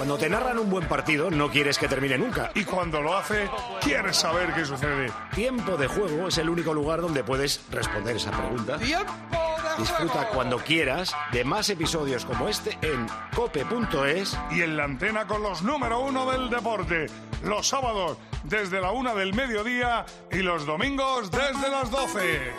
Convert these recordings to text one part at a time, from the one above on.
Cuando te narran un buen partido, no quieres que termine nunca. Y cuando lo hace, quieres saber qué sucede. Tiempo de Juego es el único lugar donde puedes responder esa pregunta. Disfruta cuando quieras de más episodios como este en cope.es y en la antena con los número 1 del deporte. Los sábados desde la 1 del mediodía y los domingos desde las 12.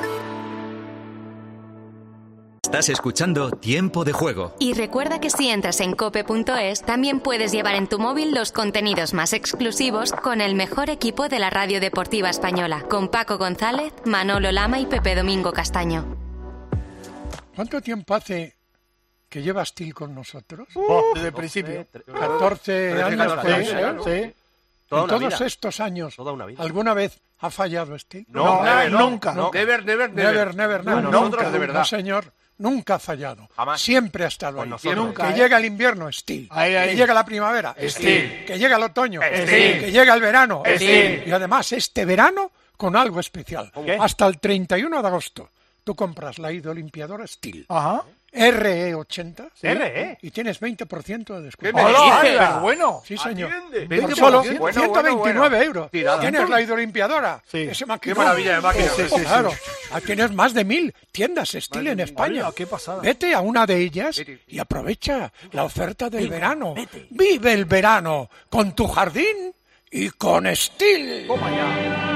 Estás escuchando Tiempo de Juego. Y recuerda que si entras en cope.es, también puedes llevar en tu móvil los contenidos más exclusivos con el mejor equipo de la radio deportiva española, con Paco González, Manolo Lama y Pepe Domingo Castaño. ¿Cuánto tiempo hace que lleva Steel con nosotros? Desde el principio. 14 años, puede ser. Sí. En todos estos años, ¿alguna vez ha fallado Steel? No, nunca. Never. Nunca, de verdad. No, señor. Nunca ha fallado. Jamás. Siempre ha estado ahí. Nunca, que llega el invierno, Steel. Ahí. Que llega la primavera, Steel. Que llega el otoño, Steel. Que llega el verano, Steel. Y además este verano con algo especial. ¿Qué? Hasta el 31 de agosto tú compras la hidrolimpiadora Steel. Ajá. RE80 RE. y tienes 20% de descuento. ¿Qué me dices? Pero bueno. Sí, señor. Atiende. Por solo 20%. 129 euros. Tirada. Tienes la hidrolimpiadora. Sí. Ese maquinón. Qué maravilla de máquina. Sí. Claro. Tienes más de 1000 tiendas Steel en España. Qué pasada. Vete a una de ellas y aprovecha la oferta del verano. Vive el verano con tu jardín y con Steel. Toma ya.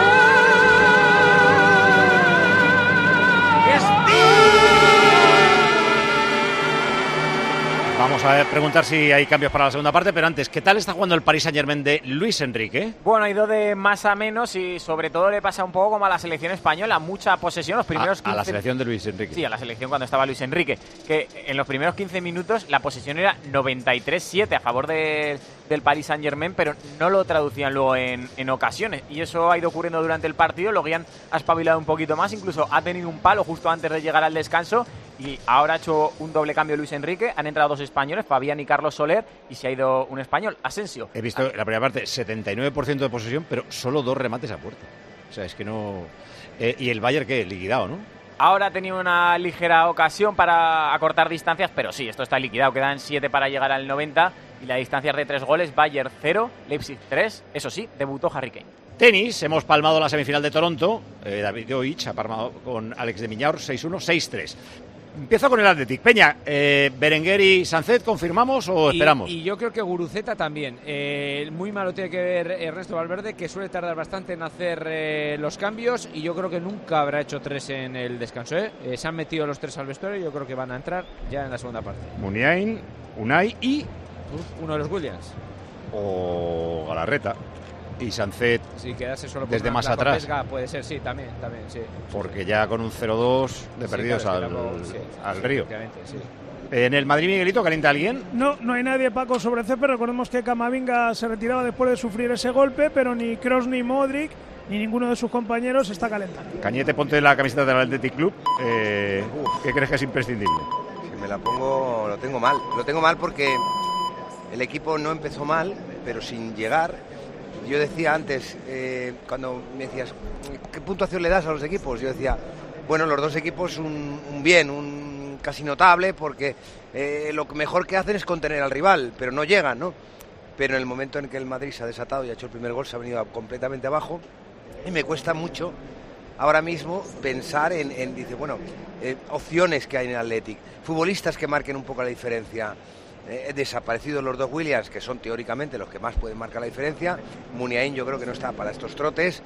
Vamos a preguntar si hay cambios para la segunda parte, pero antes, ¿qué tal está jugando el Paris Saint-Germain de Luis Enrique? Bueno, ha ido de más a menos y sobre todo le pasa un poco como a la selección española, mucha posesión, los primeros 15... A la selección de Luis Enrique. Sí, a la selección cuando estaba Luis Enrique, que en los primeros 15 minutos la posesión era 93-7 a favor del Paris Saint-Germain, pero no lo traducían luego en ocasiones, y eso ha ido ocurriendo durante el partido. Lo Guián ha espabilado un poquito más, incluso ha tenido un palo justo antes de llegar al descanso, y ahora ha hecho un doble cambio Luis Enrique. Han entrado dos españoles, Fabián y Carlos Soler, y se ha ido un español, Asensio. He visto la primera parte, 79% de posesión, pero solo 2 remates a puerta. O sea, es que no... ¿Y el Bayern qué? Liquidado, ¿no? Ahora ha tenido una ligera ocasión para acortar distancias, pero sí, esto está liquidado. Quedan 7 para llegar al 90 y la distancia es de 3 goles. Bayern 0, Leipzig 3. Eso sí, debutó Harry Kane. Tenis, hemos palmado la semifinal de Toronto. David Goich ha palmado con Alex de Miñaur 6-1, 6-3. Empiezo con el Athletic. Peña, Berenguer y Sancet, ¿confirmamos o esperamos? Y yo creo que Guruceta también. Muy malo tiene que ver Ernesto Valverde, que suele tardar bastante en hacer los cambios, y yo creo que nunca habrá hecho 3 en el descanso. Se han metido los 3 al vestuario y yo creo que van a entrar ya en la segunda parte. Muniain, Unai y... uno de los Williams. O Galarreta. Y Sancet, sí, quedarse solo por desde más atrás. Pesca, puede ser, sí, también, sí. Porque ya con un 0-2 de perdidos al Río. Sí. En el Madrid, Miguelito, ¿calienta alguien? No hay nadie, Paco, sobre Cepé. Recordemos que Camavinga se retiraba después de sufrir ese golpe, pero ni Kroos ni Modric ni ninguno de sus compañeros está calentando. Cañete, ponte la camiseta del Athletic Club. ¿Qué crees que es imprescindible? Si me la pongo, lo tengo mal. Lo tengo mal porque el equipo no empezó mal, pero sin llegar. Yo decía antes, cuando me decías, ¿qué puntuación le das a los equipos? Yo decía, bueno, los dos equipos un bien, un casi notable, porque lo mejor que hacen es contener al rival, pero no llegan, ¿no? Pero en el momento en que el Madrid se ha desatado y ha hecho el primer gol, se ha venido completamente abajo, y me cuesta mucho ahora mismo pensar en dice, bueno, opciones que hay en el Athletic, futbolistas que marquen un poco la diferencia. Desaparecidos los dos Williams, que son teóricamente los que más pueden marcar la diferencia. Muniain yo creo que no está para estos trotes.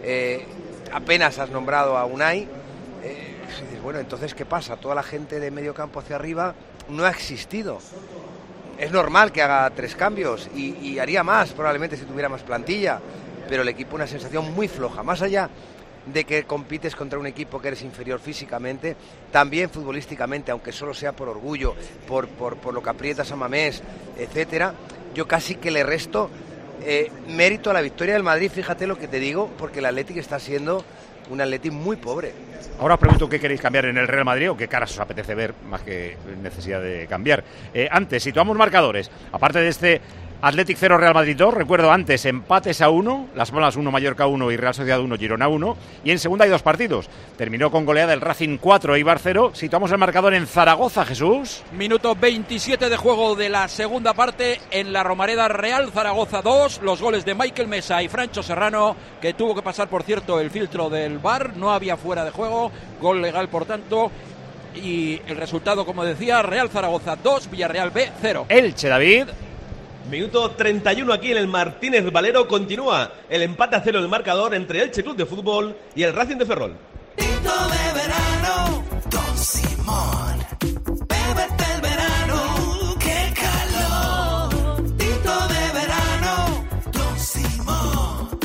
Apenas has nombrado a Unai. Dices, bueno, entonces ¿qué pasa? Toda la gente de medio campo hacia arriba no ha existido. Es normal que haga 3 cambios y haría más probablemente si tuviera más plantilla, pero el equipo una sensación muy floja, más allá de que compites contra un equipo que eres inferior físicamente, también futbolísticamente, aunque solo sea por orgullo, por lo que aprietas a Mamés, etcétera. Yo casi que le resto mérito a la victoria del Madrid, fíjate lo que te digo, porque el Athletic está siendo un Athletic muy pobre. Ahora os pregunto qué queréis cambiar en el Real Madrid o qué caras os apetece ver más que necesidad de cambiar. Antes, situamos marcadores. Aparte de este Athletic 0, Real Madrid 2. Recuerdo antes, empates a 1. Las Palmas 1, Mallorca 1 y Real Sociedad 1, Girona 1. Y en segunda hay 2 partidos. Terminó con goleada el Racing 4, Eibar 0. Situamos el marcador en Zaragoza, Jesús. Minuto 27 de juego de la segunda parte en la Romareda. Real Zaragoza 2. Los goles de Michael Mesa y Francho Serrano, que tuvo que pasar, por cierto, el filtro del VAR. No había fuera de juego. Gol legal, por tanto. Y el resultado, como decía, Real Zaragoza 2, Villarreal B 0. Elche, David. Minuto 31 aquí en el Martínez Valero. Continúa el empate a 0 del marcador entre Elche Club de Fútbol y el Racing de Ferrol. Tinto de verano, Don Simón. Bébete el verano, qué calor. Tinto de verano, Don Simón.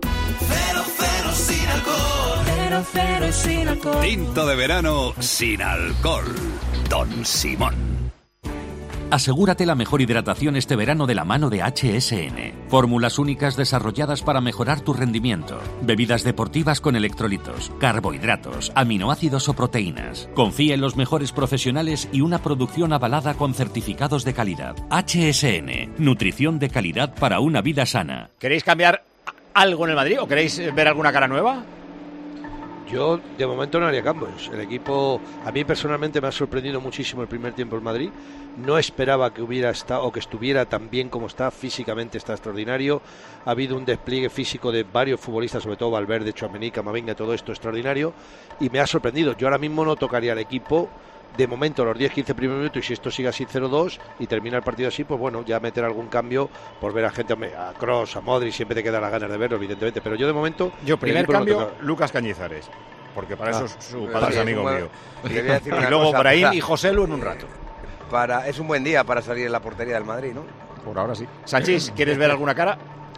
0-0 sin alcohol. 0-0 sin alcohol. Tinto de verano sin alcohol. Don Simón. Asegúrate la mejor hidratación este verano de la mano de HSN. Fórmulas únicas desarrolladas para mejorar tu rendimiento. Bebidas deportivas con electrolitos, carbohidratos, aminoácidos o proteínas. Confía en los mejores profesionales y una producción avalada con certificados de calidad. HSN. Nutrición de calidad para una vida sana. ¿Queréis cambiar algo en el Madrid o queréis ver alguna cara nueva? Yo, de momento, no haría cambios. El equipo, a mí personalmente me ha sorprendido muchísimo el primer tiempo en Madrid. No esperaba que hubiera estado o que estuviera tan bien como está. Físicamente está extraordinario. Ha habido un despliegue físico de varios futbolistas, sobre todo Valverde, Tchouaméni, Camavinga, todo esto extraordinario. Y me ha sorprendido. Yo ahora mismo no tocaría al equipo. De momento, los 10-15 primeros minutos, y si esto sigue así 0-2 y termina el partido así, pues bueno, ya meter algún cambio por ver a gente, a Kroos, a Modric, siempre te quedan las ganas de verlo, evidentemente. Pero yo de momento... Primer cambio, Lucas Cañizares, porque para eso su padre es amigo mío. Y luego Brahim y José Lu en un rato. Es un buen día para salir en la portería del Madrid, ¿no? Por ahora sí. Sánchez, ¿quieres ver alguna cara?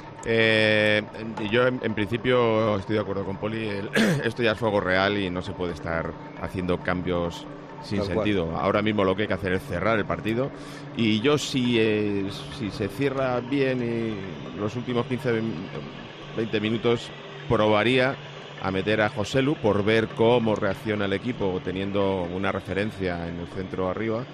Yo en principio estoy de acuerdo con Poli. Esto ya es fuego real y no se puede estar haciendo cambios sin sentido. Ahora mismo lo que hay que hacer es cerrar el partido, y yo si se cierra bien y los últimos 15-20 minutos probaría a meter a Joselu por ver cómo reacciona el equipo teniendo una referencia en el centro arriba,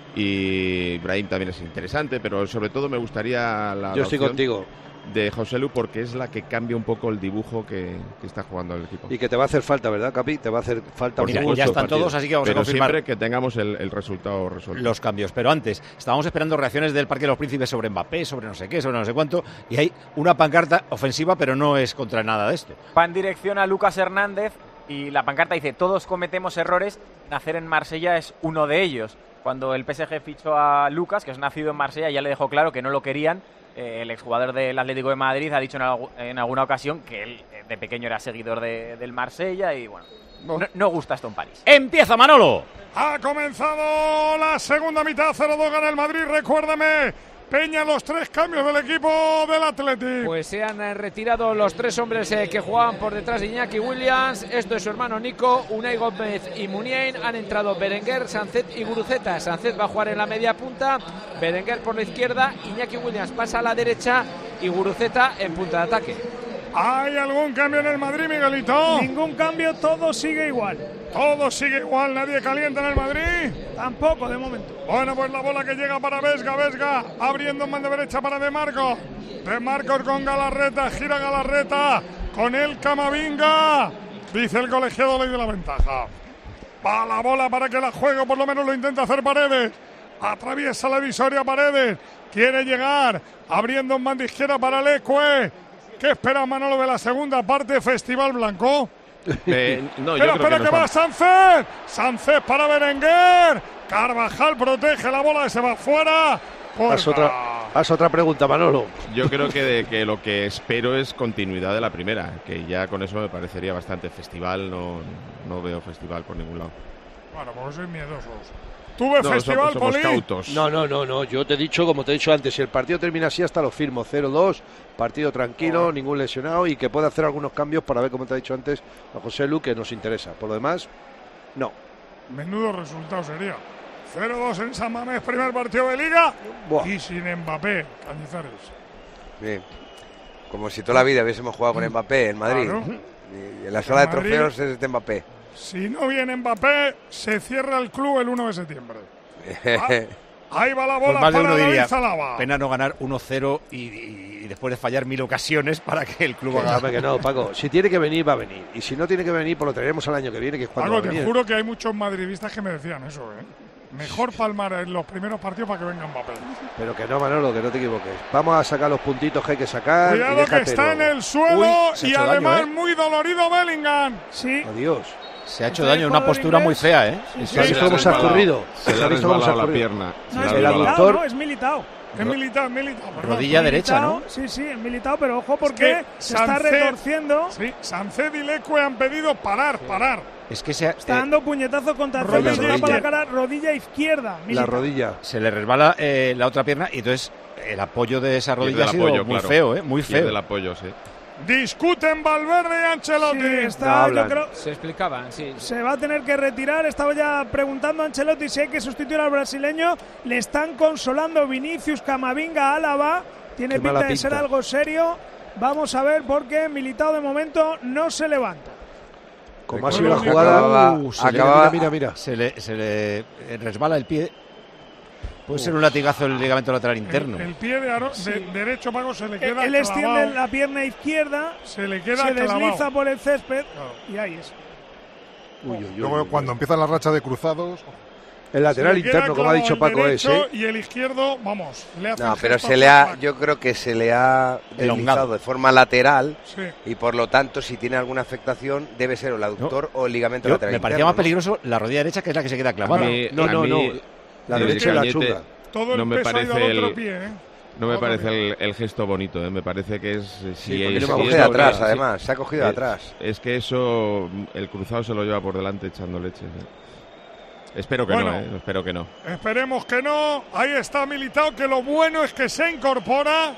y Brahim también es interesante, pero sobre todo me gustaría yo estoy contigo de Joselu, porque es la que cambia un poco el dibujo que está jugando el equipo. Y que te va a hacer falta, ¿verdad, Capi? Te va a hacer falta un poco. Ya están todos, así que vamos a confirmar. Siempre que tengamos el resultado resuelto. Los cambios. Pero antes, estábamos esperando reacciones del Parque de los Príncipes sobre Mbappé, sobre no sé qué, sobre no sé cuánto, y hay una pancarta ofensiva, pero no es contra nada de esto. Va en dirección a Lucas Hernández y la pancarta dice: todos cometemos errores, nacer en Marsella es uno de ellos. Cuando el PSG fichó a Lucas, que es nacido en Marsella, ya le dejó claro que no lo querían. El exjugador del Atlético de Madrid ha dicho en alguna ocasión que él de pequeño era seguidor del Marsella y bueno, no gusta esto en París. ¡Empieza Manolo! Ha comenzado la segunda mitad, 0-2 gana el Madrid, recuérdame, Peña, los 3 cambios del equipo del Athletic. Pues se han retirado los 3 hombres que jugaban por detrás de Iñaki Williams. Esto es su hermano Nico, Unai Gómez y Muniain. Han entrado Berenguer, Sancet y Guruceta. Sancet va a jugar en la media punta, Berenguer por la izquierda, Iñaki Williams pasa a la derecha y Guruceta en punta de ataque. ¿Hay algún cambio en el Madrid, Miguelito? Ningún cambio, todo sigue igual. Todo sigue igual, nadie calienta en el Madrid. Tampoco, de momento. Bueno, pues la bola que llega para Vesga, abriendo en mano derecha para De Marcos. De Marcos con Galarreta, gira Galarreta, con el Camavinga. Dice el colegiado, ley de la ventaja. Va la bola para que la juegue, por lo menos lo intenta hacer Paredes. Atraviesa la divisoria Paredes, quiere llegar, abriendo en banda izquierda para Leque. ¿Qué espera Manolo de la segunda parte? Festival Blanco. No, espera que va Sancet. Sancet para Berenguer. Carvajal protege la bola y se va fuera. Haz otra pregunta, Manolo. Yo creo que lo que espero es continuidad de la primera, que ya con eso me parecería bastante. Festival, no veo festival por ningún lado. Bueno, pues sois miedosos. ¿Tuve festival, somos Poli? cautos. No. Yo te he dicho, como te he dicho antes, si el partido termina así, hasta lo firmo. 0-2, partido tranquilo, ningún lesionado, y que puede hacer algunos cambios para ver, como te he dicho antes, a José Lu, que nos interesa. Por lo demás, no. Menudo resultado sería. 0-2 en San Mamés, primer partido de Liga. Buah. Y sin Mbappé, Cañizares. Bien. Como si toda la vida hubiésemos jugado con Mbappé en Madrid. Claro. Y en la sala de trofeos es de Mbappé. Si no viene Mbappé, se cierra el club el 1 de septiembre. Ahí va la Pues bola más de para uno David diría, Zalaba. pena no ganar 1-0 y después de fallar 1000 ocasiones para que el club haga... Que no, Paco. Si tiene que venir, va a venir. Y si no tiene que venir, pues lo traeremos al año que viene, que es cuando Paco, va a venir. te juro que hay muchos madridistas que me decían eso, ¿eh? Mejor palmar en los primeros partidos para que vengan Mbappé. Pero que no, Manolo, que no te equivoques. Vamos a sacar los puntitos que hay que sacar. Cuidado que está en el suelo y además daño, muy dolorido Bellingham. Sí. Adiós. Se ha hecho daño en una postura muy fea, ¿eh? ¿Se ha visto cómo se ha escurrido? Se le ha resbalado la pierna. No, es Militao, no, es Militao. Es Militao. Rodilla derecha, ¿no? Sí, es Militao, pero ojo porque se está retorciendo. Sí, Sancet y Leque han pedido parar. Es que está dando puñetazo contra rodilla para la cara, rodilla izquierda. La rodilla. Se le resbala la otra pierna y entonces el apoyo de esa rodilla ha sido muy feo, ¿eh? Muy feo. El apoyo, sí. Discuten Valverde y Ancelotti. Sí, yo creo, se explicaban, sí. Se va a tener que retirar. Estaba ya preguntando a Ancelotti si hay que sustituir al brasileño. Le están consolando Vinicius, Camavinga, Álava. Tiene pinta de ser algo serio. Vamos a ver porque Militao de momento no se levanta. Como ha sido la jugada, mira. Se le resbala el pie. Puede ser un latigazo el ligamento lateral interno. El pie de derecho, Paco, se le queda Él extiende la pierna izquierda, se le queda desliza por el césped y ahí es. Luego, cuando empieza la racha de cruzados... El lateral interno, como ha dicho Paco, es. Y el izquierdo, vamos, le hace. No, pero yo creo que se le ha deslizado de forma lateral y por lo tanto, si tiene alguna afectación, debe ser el aductor o el ligamento lateral. Me parecía más peligroso la rodilla derecha, que es la que se queda clavada. No. La derecha es la chunga. Todo el peso ha ido al otro pie, ¿eh? No me parece el gesto bonito, ¿eh? Me parece que es... porque se ha cogido de atrás, además. Se ha cogido de atrás. Es que eso, el cruzado se lo lleva por delante echando leche. Espero que espero que no. Esperemos que no. Ahí está Militao, que lo bueno es que se incorpora.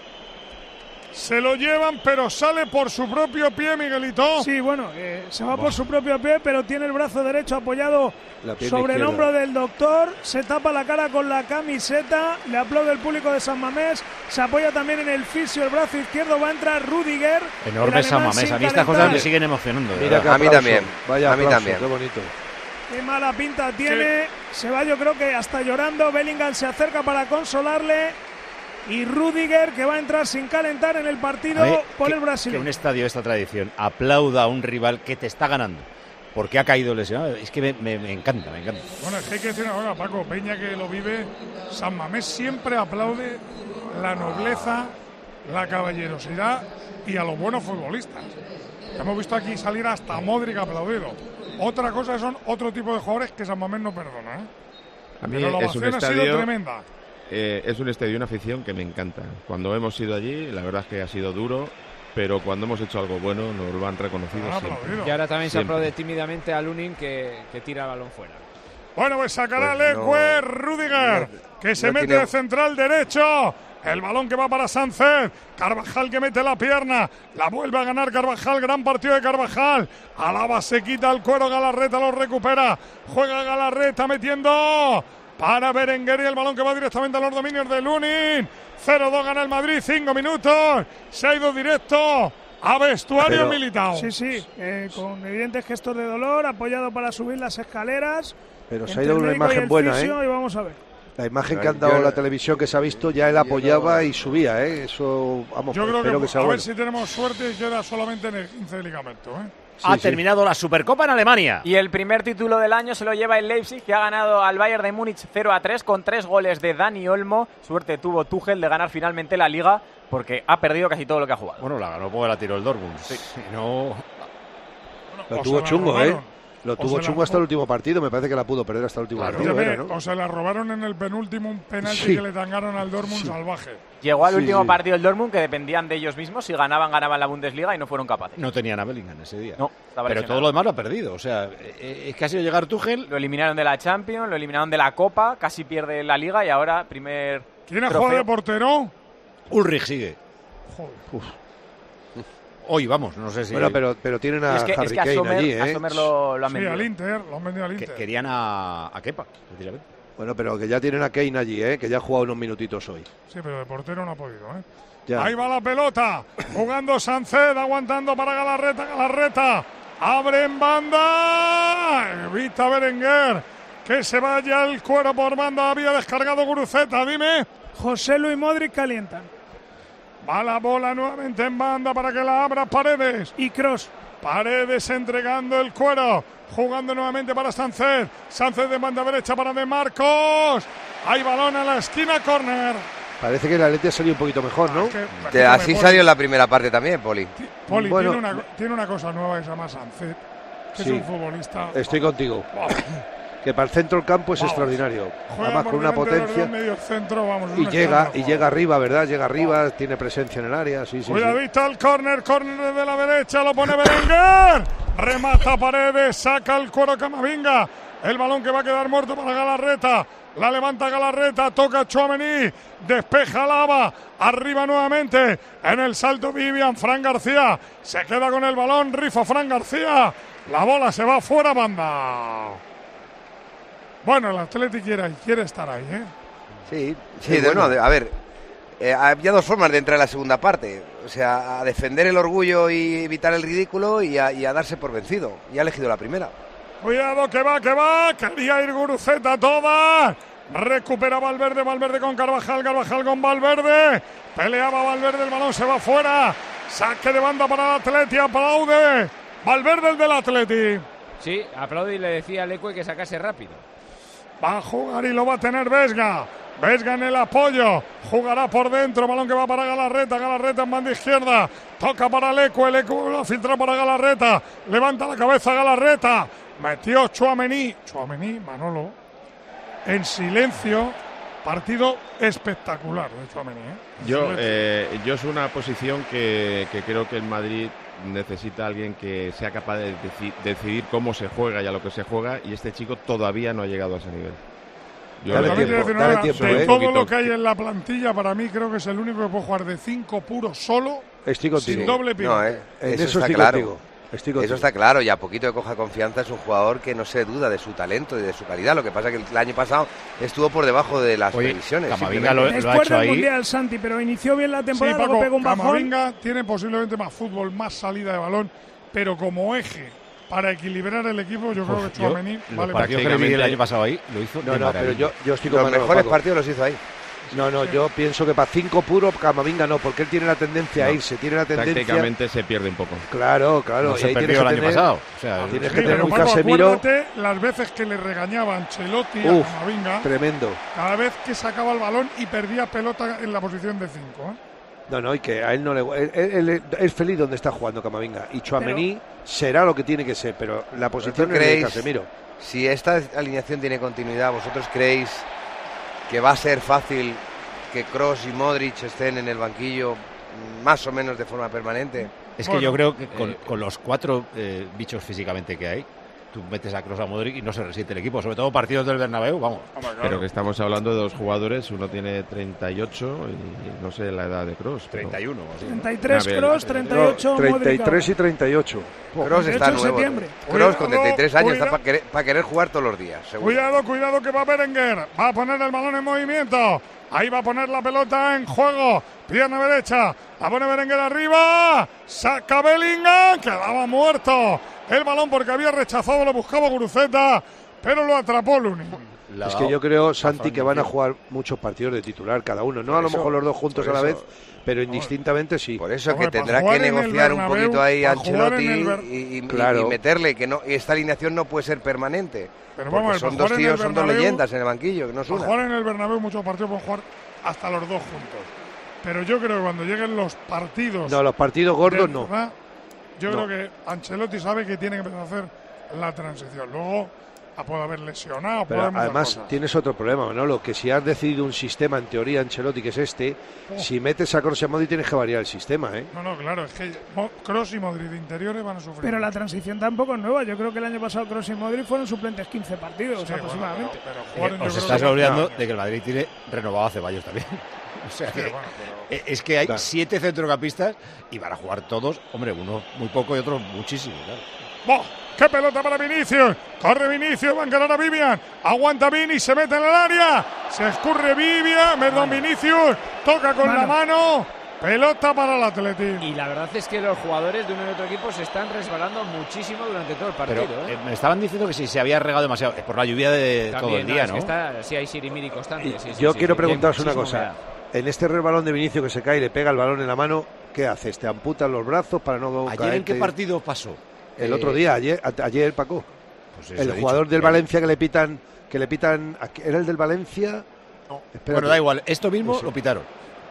Se lo llevan, pero sale por su propio pie, Miguelito. Sí, bueno, se va por su propio pie, pero tiene el brazo derecho apoyado sobre el hombro del doctor. Se tapa la cara con la camiseta. Le aplaude el público de San Mamés. Se apoya también en el fisio el brazo izquierdo. Va a entrar Rudiger. Enorme San Mamés. A mí estas cosas me siguen emocionando. A mí también. Vaya, a mí también. Qué bonito. Qué mala pinta tiene. Se va, yo creo que hasta llorando. Bellingham se acerca para consolarle. Y Rudiger, que va a entrar sin calentar en el partido por el Brasil. Que un estadio de esta tradición aplauda a un rival que te está ganando porque ha caído lesionado. Es que me encanta, me encanta. Bueno, es que hay que decir ahora, Paco, Peña que lo vive, San Mamés siempre aplaude la nobleza, la caballerosidad y a los buenos futbolistas. Hemos visto aquí salir hasta Modric aplaudido. Otra cosa son otro tipo de jugadores que San Mamés no perdona, ¿eh? A mí pero la es un ovación ha sido estadio tremenda. Es un estadio y una afición que me encanta. Cuando hemos ido allí, la verdad es que ha sido duro, pero cuando hemos hecho algo bueno nos lo han reconocido siempre. Y ahora también se aplaude tímidamente a Lunin que tira el balón fuera. Bueno, pues sacará Leque, Rudiger, que se mete de central derecho. El balón que va para Sancet. Carvajal que mete la pierna. La vuelve a ganar Carvajal. Gran partido de Carvajal. Alaba se quita el cuero. Galarreta lo recupera. Juega Galarreta metiendo para Berenguer y el balón que va directamente a los dominios de Lunin. 0-2 gana el Madrid. 5 minutos. Se ha ido directo a vestuario Militao. Sí, con evidentes gestos de dolor. Apoyado para subir las escaleras. Pero se ha ido una imagen buena, y vamos a ver. La imagen que han dado la televisión que se ha visto, ya él apoyaba y subía, ¿eh? Eso, vamos, yo creo que que sea a bueno. ver si tenemos suerte y queda solamente en el 15 de ligamento, ¿eh? Ha terminado la Supercopa en Alemania. Y el primer título del año se lo lleva el Leipzig, que ha ganado al Bayern de Múnich 0-3 con 3 goles de Dani Olmo. Suerte tuvo Tuchel de ganar finalmente la Liga, porque ha perdido casi todo lo que ha jugado. Bueno, la ganó porque la tiró el Dortmund. Sí. No... Lo tuvo chungo, Lo tuvo chungo hasta el último partido, me parece que la pudo perder hasta el último partido. O se la robaron en el penúltimo un penalti que le tangaron al Dortmund salvaje. Llegó al último partido el Dortmund, que dependían de ellos mismos. Si ganaban la Bundesliga y no fueron capaces. No tenían a Bellingham ese día. No, pero todo lo demás lo ha perdido. O sea, es que ha sido llegar Tuchel. Lo eliminaron de la Champions, lo eliminaron de la Copa, casi pierde la Liga y ahora primer ¿Quién ha jugado de portero? Ulrich sigue. Joder. Hoy vamos, no sé si... Bueno, pero tienen a Harry Kane allí, ¿eh? A Sommer lo han vendido. Sí, al Inter, lo han vendido al Inter. Querían a Kepa, precisamente. Bueno, pero que ya tienen a Kane allí, ¿eh? Que ya ha jugado unos minutitos hoy. Sí, pero de portero no ha podido, ¿eh? Ya. Ahí va la pelota, jugando Sancet, aguantando para Galarreta. Abre en banda, evita Berenguer. Que se vaya el Cuero por banda. Había descargado Guruceta, dime. José Luis Modric calientan. Va la bola nuevamente en banda para que la abra Paredes. Y Kroos. Paredes entregando el Cuero. Jugando nuevamente para Sánchez. Sánchez de banda derecha para De Marcos. Hay balón a la esquina, córner. Parece que el Atleti ha salido un poquito mejor, ¿no? Así salió en la primera parte también, Poli. Poli bueno, tiene una cosa nueva que se llama Sánchez, que sí, es un futbolista. Estoy contigo. Wow. Que para el centro del campo es extraordinario. Además con una potencia. Centro, vamos, y llega arriba, ¿verdad? Llega arriba, tiene presencia en el área. Sí, Cuidadito al córner de la derecha, lo pone Berenguer. Remata Paredes, saca el Cuero Camavinga. El balón que va a quedar muerto para Galarreta. La levanta Galarreta, toca Tchouaméni, despeja Lava, arriba nuevamente, en el salto Vivian, Fran García, se queda con el balón, rifa Fran García, la bola se va fuera banda. Bueno, el Atleti quiere estar ahí, ¿eh? Sí, bueno. A ver, había dos formas de entrar en la segunda parte, o sea, a defender el orgullo y evitar el ridículo y a darse por vencido, y ha elegido la primera. Cuidado que va, quería ir Guruceta toda. Recupera Valverde con Carvajal con Valverde. Peleaba Valverde, el balón se va fuera. Saque de banda para el Atleti, aplaude. Valverde el del Atleti. Sí, aplaude y le decía a Leque que sacase rápido. Va a jugar y lo va a tener Vesga. Vesga en el apoyo, jugará por dentro, balón que va para Galarreta en banda izquierda, toca para Leque lo filtra para Galarreta, levanta la cabeza Galarreta, metió Tchouaméni, Manolo, en silencio, partido espectacular de Tchouaméni. Yo es una posición que creo que el Madrid necesita a alguien que sea capaz de decidir cómo se juega y a lo que se juega, y este chico todavía no ha llegado a ese nivel. Dale tiempo, de todo lo que hay en la plantilla, para mí creo que es el único que puede jugar de 5 puro solo, sin doble pivote. Eso está claro. Eso está claro, y a poquito que coja confianza es un jugador que no se duda de su talento y de su calidad. Lo que pasa es que el año pasado estuvo por debajo de las previsiones. Camavinga lo ha Después hecho del ahí. Mundial, Santi, pero inició bien la temporada, Paco, luego pegó un bajón. Camavinga tiene posiblemente más fútbol, más salida de balón, pero como eje para equilibrar el equipo, yo creo que Tchouaméni vale. Prácticamente el año pasado ahí lo hizo. No, pero yo estoy con los mejores partidos los hizo ahí. No, yo pienso que para 5 puro Camavinga no, porque él tiene la tendencia a irse, tiene la tendencia. Tácticamente se pierde un poco. Claro. No, y se ahí perdió el año pasado. O sea, tienes que tener un Casemiro. Acuérdate las veces que le regañaba Ancelotti a Camavinga. Tremendo. Cada vez que sacaba el balón y perdía pelota en la posición de 5. No, y que a él no le. Él es feliz donde está jugando Camavinga. Y Tchouaméni será lo que tiene que ser, pero la posición es de Casemiro. Si esta alineación tiene continuidad, ¿vosotros creéis que va a ser fácil que Kroos y Modric estén en el banquillo más o menos de forma permanente? Es que yo creo que con los 4 bichos físicamente que hay, tú metes a Kroos, a Modric y no se resiente el equipo, sobre todo partidos del Bernabéu, vamos. Pero que estamos hablando de 2 jugadores, uno tiene 38 y no sé la edad de Kroos. 31. Así, 33 Kroos, 38 33 y 38. Kroos está nuevo. Kroos con 33 años está para querer jugar todos los días, seguro. Cuidado que va Berenguer, va a poner el balón en movimiento. Ahí va a poner la pelota en juego. Pierna derecha. La pone Berenguer arriba. Saca Bellingham. Quedaba muerto el balón porque había rechazado. Lo buscaba Guruceta. Pero lo atrapó Lunin. Es que yo creo, Santi, que van a jugar muchos partidos de titular cada uno. No a lo mejor los dos juntos a la vez, pero indistintamente sí. Por eso que tendrá que negociar un poquito ahí a Ancelotti y meterle que no, esta alineación no puede ser permanente. Pero vamos, son dos tíos, son dos leyendas en el banquillo, que no es una. Jugar en el Bernabéu muchos partidos pueden jugar hasta los dos juntos. Pero yo creo que cuando lleguen los partidos... No, los partidos gordos no. Yo creo que Ancelotti sabe que tiene que empezar a hacer la transición. Luego puede haber lesionado. Pero además tienes otro problema, Manolo, que si has decidido un sistema, en teoría, Ancelotti, que es si metes a Kroos y a Modric tienes que variar el sistema, ¿eh? No, claro, es que Kroos y Modric de interiores van a sufrir. Pero la transición tampoco es nueva. Yo creo que el año pasado Kroos y Modric fueron suplentes 15 partidos aproximadamente. Os estás olvidando de que el Madrid tiene renovado a Ceballos también. O sea que es que hay 7 centrocampistas y van a jugar todos, hombre, uno muy poco y otro muchísimo, claro. ¡Qué pelota para Vinicius! Corre Vinicius, va a encarar a Vivian. Aguanta Vini, se mete en el área. Se escurre Vinicius, toca con la mano. Pelota para el Athletic. Y la verdad es que los jugadores de uno y otro equipo se están resbalando muchísimo durante todo el partido. Pero, me estaban diciendo que si se había regado demasiado por la lluvia de también, todo el día, ¿no? Es que sí hay sirimiri constante. Yo quiero preguntaros una cosa. En este resbalón de Vinicius que se cae y le pega el balón en la mano, ¿qué haces? ¿Te amputan los brazos para no ¿Ayer caerte? en qué partido pasó? El otro día, ayer Paco. Pues el jugador del Valencia que le pitan, ¿era el del Valencia? No. Bueno, da igual, esto mismo lo pitaron.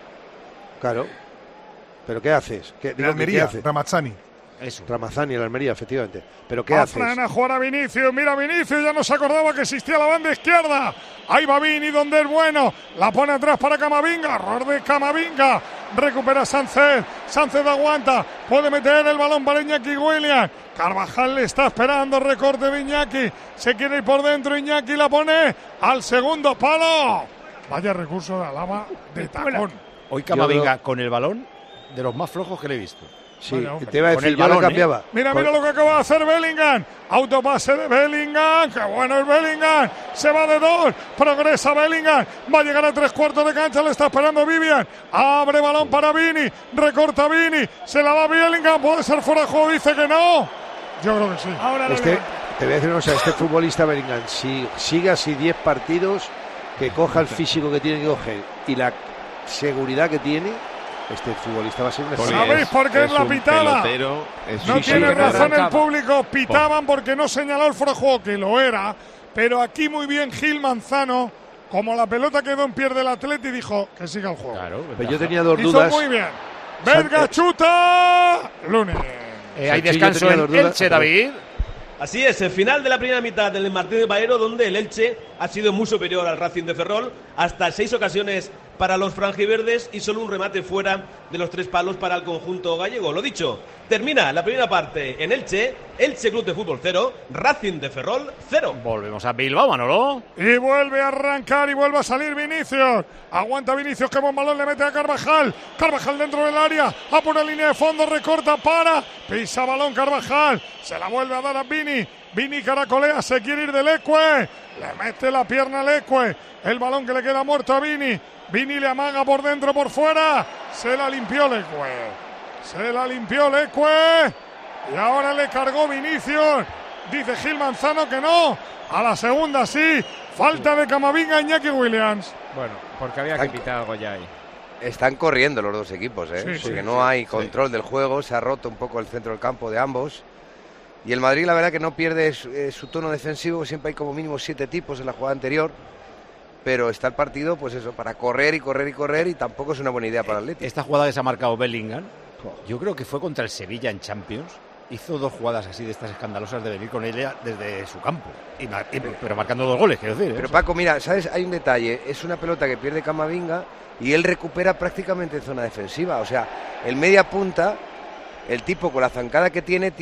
Claro. ¿Pero qué haces? En Almería, Ramazzani. Eso. Ramazzani, en Almería, efectivamente. ¿Pero qué haces? Frena a jugar a Vinicius. Mira, Vinicius ya no se acordaba que existía la banda izquierda. Ahí va Vini, donde es bueno. La pone atrás para Camavinga. Error de Camavinga. Recupera Sánchez. Sánchez aguanta. Puede meter el balón para Iñaki Williams. Carvajal le está esperando. Recorte de Iñaki. Se quiere ir por dentro. Iñaki la pone al segundo palo. Vaya recurso de Alaba de tacón. Hoy Camavinga con el balón, de los más flojos que le he visto. Sí, te iba a decir, yo lo cambiaba. Mira lo que acaba de hacer Bellingham. Autopase de Bellingham. ¡Qué bueno es Bellingham! Se va de 2. Progresa Bellingham. Va a llegar a 3/4 de cancha. Le está esperando Vivian. Abre balón para Vini. Recorta Vini. Se la va Bellingham. Puede ser fuera de juego. Dice que no. Yo creo que sí. Ahora te voy a decir una cosa. Este futbolista Bellingham, si sigue así 10 partidos, que coja el físico que tiene que coger y la seguridad que tiene, este futbolista va a ser un ¿Sabéis por qué es la pitada? No tiene razón el público. Pitaban porque no señaló el fuera de juego, que lo era. Pero aquí muy bien Gil Manzano, como la pelota quedó en pie del Atleti, dijo que siga el juego. Claro, pero yo tenía dos dudas. Hizo muy bien. Verga chuta. Lunes. Hay descanso en Elche, David. Así es, el final de la primera mitad del Martínez Valero, donde el Elche ha sido muy superior al Racing de Ferrol, hasta 6 ocasiones para los franjiverdes y solo un remate fuera de los 3 palos para el conjunto gallego. Lo dicho, termina la primera parte en Elche, Elche Club de Fútbol 0, Racing de Ferrol 0. Volvemos a Bilbao, Manolo. Y vuelve a arrancar y vuelve a salir Vinicius. Aguanta Vinicius, que buen balón le mete a Carvajal. Carvajal dentro del área, a por la línea de fondo, recorta, para, pisa balón Carvajal. Se la vuelve a dar a Vini. Vini caracolea, se quiere ir del Ecue. Le mete la pierna al Ecue. El balón que le queda muerto a Vini. Vini le amaga por dentro, por fuera. Se la limpió el Ecue. Y ahora le cargó Vinicius. Dice Gil Manzano que no. A la segunda sí. Falta de Camavinga, Iñaki Williams. Bueno, porque había que pitar algo ya ahí. Están corriendo los dos equipos, porque no hay control del juego. Se ha roto un poco el centro del campo de ambos. Y el Madrid, la verdad, que no pierde su tono defensivo. Siempre hay como mínimo 7 tipos en la jugada anterior. Pero está el partido, pues eso, para correr y tampoco es una buena idea para el Atlético. Esta jugada que se ha marcado Bellingham, yo creo que fue contra el Sevilla en Champions. Hizo 2 jugadas así de estas escandalosas de venir con ella desde su campo. Pero marcando 2 goles, quiero decir. Pero Paco, mira, ¿sabes? Hay un detalle. Es una pelota que pierde Camavinga y él recupera prácticamente en zona defensiva. O sea, el media punta, el tipo con la zancada que tiene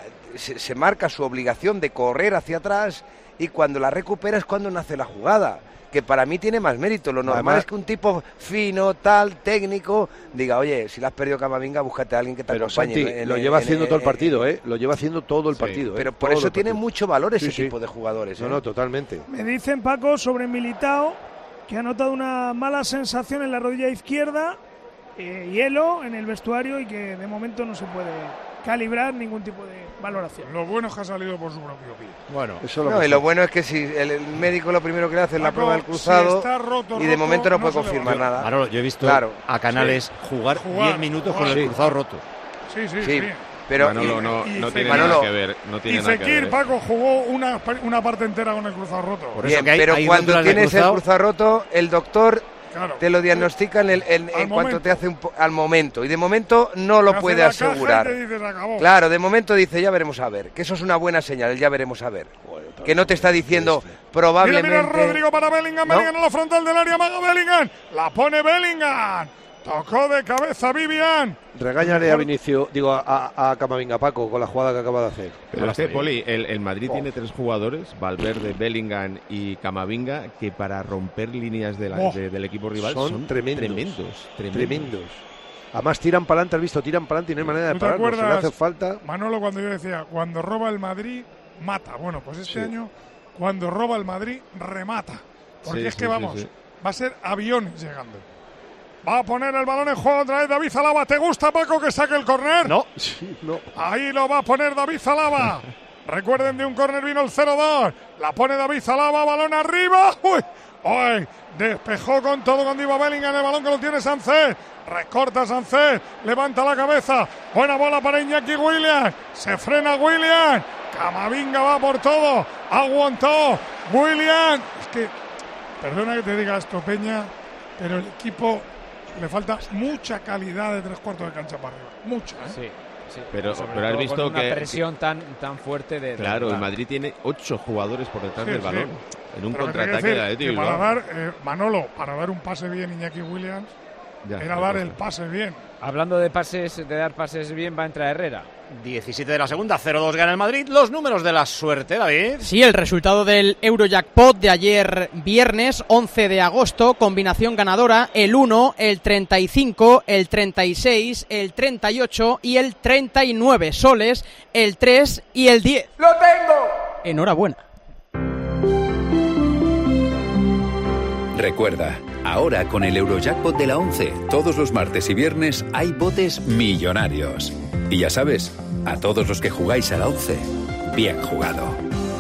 se marca su obligación de correr hacia atrás y cuando la recupera es cuando nace la jugada, que para mí tiene más mérito. Lo normal es que un tipo fino, técnico, diga, oye, si la has perdido Camavinga, búscate a alguien que te acompañe. Santi, lo lleva haciendo todo el partido, Lo lleva haciendo todo el partido. Pero por eso tiene mucho valor ese tipo de jugadores. No, totalmente. Me dicen, Paco, sobre Militao, que ha notado una mala sensación en la rodilla izquierda, hielo en el vestuario y que de momento no se puede calibrar ningún tipo de valoración. Lo bueno es que ha salido por su propio pie. Bueno, y lo bueno es que si el médico lo primero que le hace es la prueba del cruzado, y de momento no puede confirmar nada. Manolo, yo he visto a Canales jugar 10 minutos con el cruzado roto. Sí. Pero Manolo no tiene nada que ver. Y Fekir, Paco, jugó una parte entera con el cruzado roto. Bien, pero cuando tienes el cruzado roto, el doctor te lo diagnostica en cuanto te hace al momento. Y de momento no lo puede asegurar. Claro, de momento dice, ya veremos a ver. Que eso es una buena señal, el ya veremos a ver. Que no te está diciendo probablemente... Mira Rodrigo para Bellingham. Bellingham en la frontal del área, maga Bellingham. La pone Bellingham. Tocó de cabeza Vivian. Regáñale a Vinicius, a Camavinga, Paco, con la jugada que acaba de hacer. Pero Poli, el Madrid tiene 3 jugadores, Valverde, Bellingham y Camavinga, que para romper líneas del equipo rival son tremendos. Además tiran para adelante, has visto, tiran para adelante y no hay manera de pararlos. Se le hace falta. Manolo, cuando yo decía, cuando roba el Madrid, mata. Bueno, pues este año, cuando roba el Madrid, remata. Porque va a ser aviones llegando. Va a poner el balón en juego otra vez David Alaba. ¿Te gusta, Paco, que saque el córner? No. Sí, no. Ahí lo va a poner David Alaba. Recuerden, de un córner vino el 0-2. La pone David Alaba, balón arriba. ¡Uy! ¡Uy! Despejó con todo con Divo Bellingham, el balón que lo tiene Sancet. Recorta Sancet, levanta la cabeza. Buena bola para Iñaki Williams. Se frena Williams. Camavinga va por todo. Aguantó Williams. Es que, perdona que te diga esto, Peña, pero el equipo le falta mucha calidad de 3/4 de cancha para arriba. Mucha, ¿eh? Sí. Sí, pero has visto con una que presión tan fuerte de claro, el Madrid tiene 8 jugadores por detrás del balón en un pero contraataque de Atleti. Para dar, Manolo, para dar un pase bien Iñaki Williams, era dar el pase bien. Hablando de pases, de dar pases bien, va a entrar Herrera. 17 de la segunda, 0-2 gana el Madrid. Los números de la suerte, David. Sí, el resultado del Eurojackpot de ayer viernes, 11 de agosto, combinación ganadora, el 1, el 35, el 36, el 38 y el 39 soles, el 3 y el 10. ¡Lo tengo! Enhorabuena. Recuerda, ahora con el Eurojackpot de la 11, todos los martes y viernes hay botes millonarios. Y ya sabes, a todos los que jugáis a la 11, bien jugado.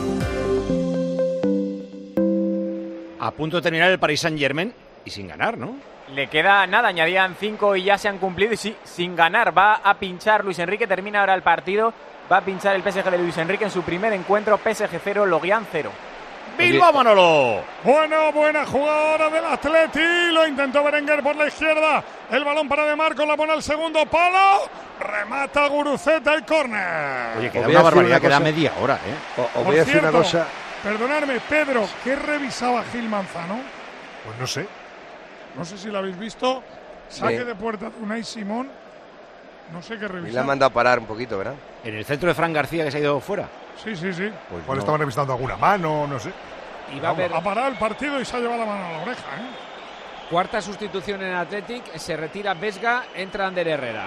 A punto de terminar el Paris Saint-Germain y sin ganar, ¿no? Le queda nada, añadían 5 y ya se han cumplido. Y sí, sin ganar, va a pinchar Luis Enrique. Termina ahora el partido. Va a pinchar el PSG de Luis Enrique en su primer encuentro. PSG 0, Lorient 0. ¡Bilbao, Manolo! Bueno, buena jugadora del Atleti. Lo intentó Berenguer por la izquierda. El balón para De Marcos, la pone al segundo palo. Remata Guruceta y córner. Oye, queda una barbaridad, queda media hora, ¿eh? Os voy a decir una cosa. Perdonadme, Pedro, ¿qué revisaba Gil Manzano? Pues no sé. No sé si lo habéis visto. Saque de puerta de Unai Simón. No sé qué revisaba. Y le han mandado a parar un poquito, ¿verdad? En el centro de Fran García, que se ha ido fuera. Sí. Pues igual estaban revisando alguna mano, no sé. Y va a parar el partido y se ha llevado la mano a la oreja, Cuarta sustitución en Athletic, se retira Vesga, entra Ander Herrera.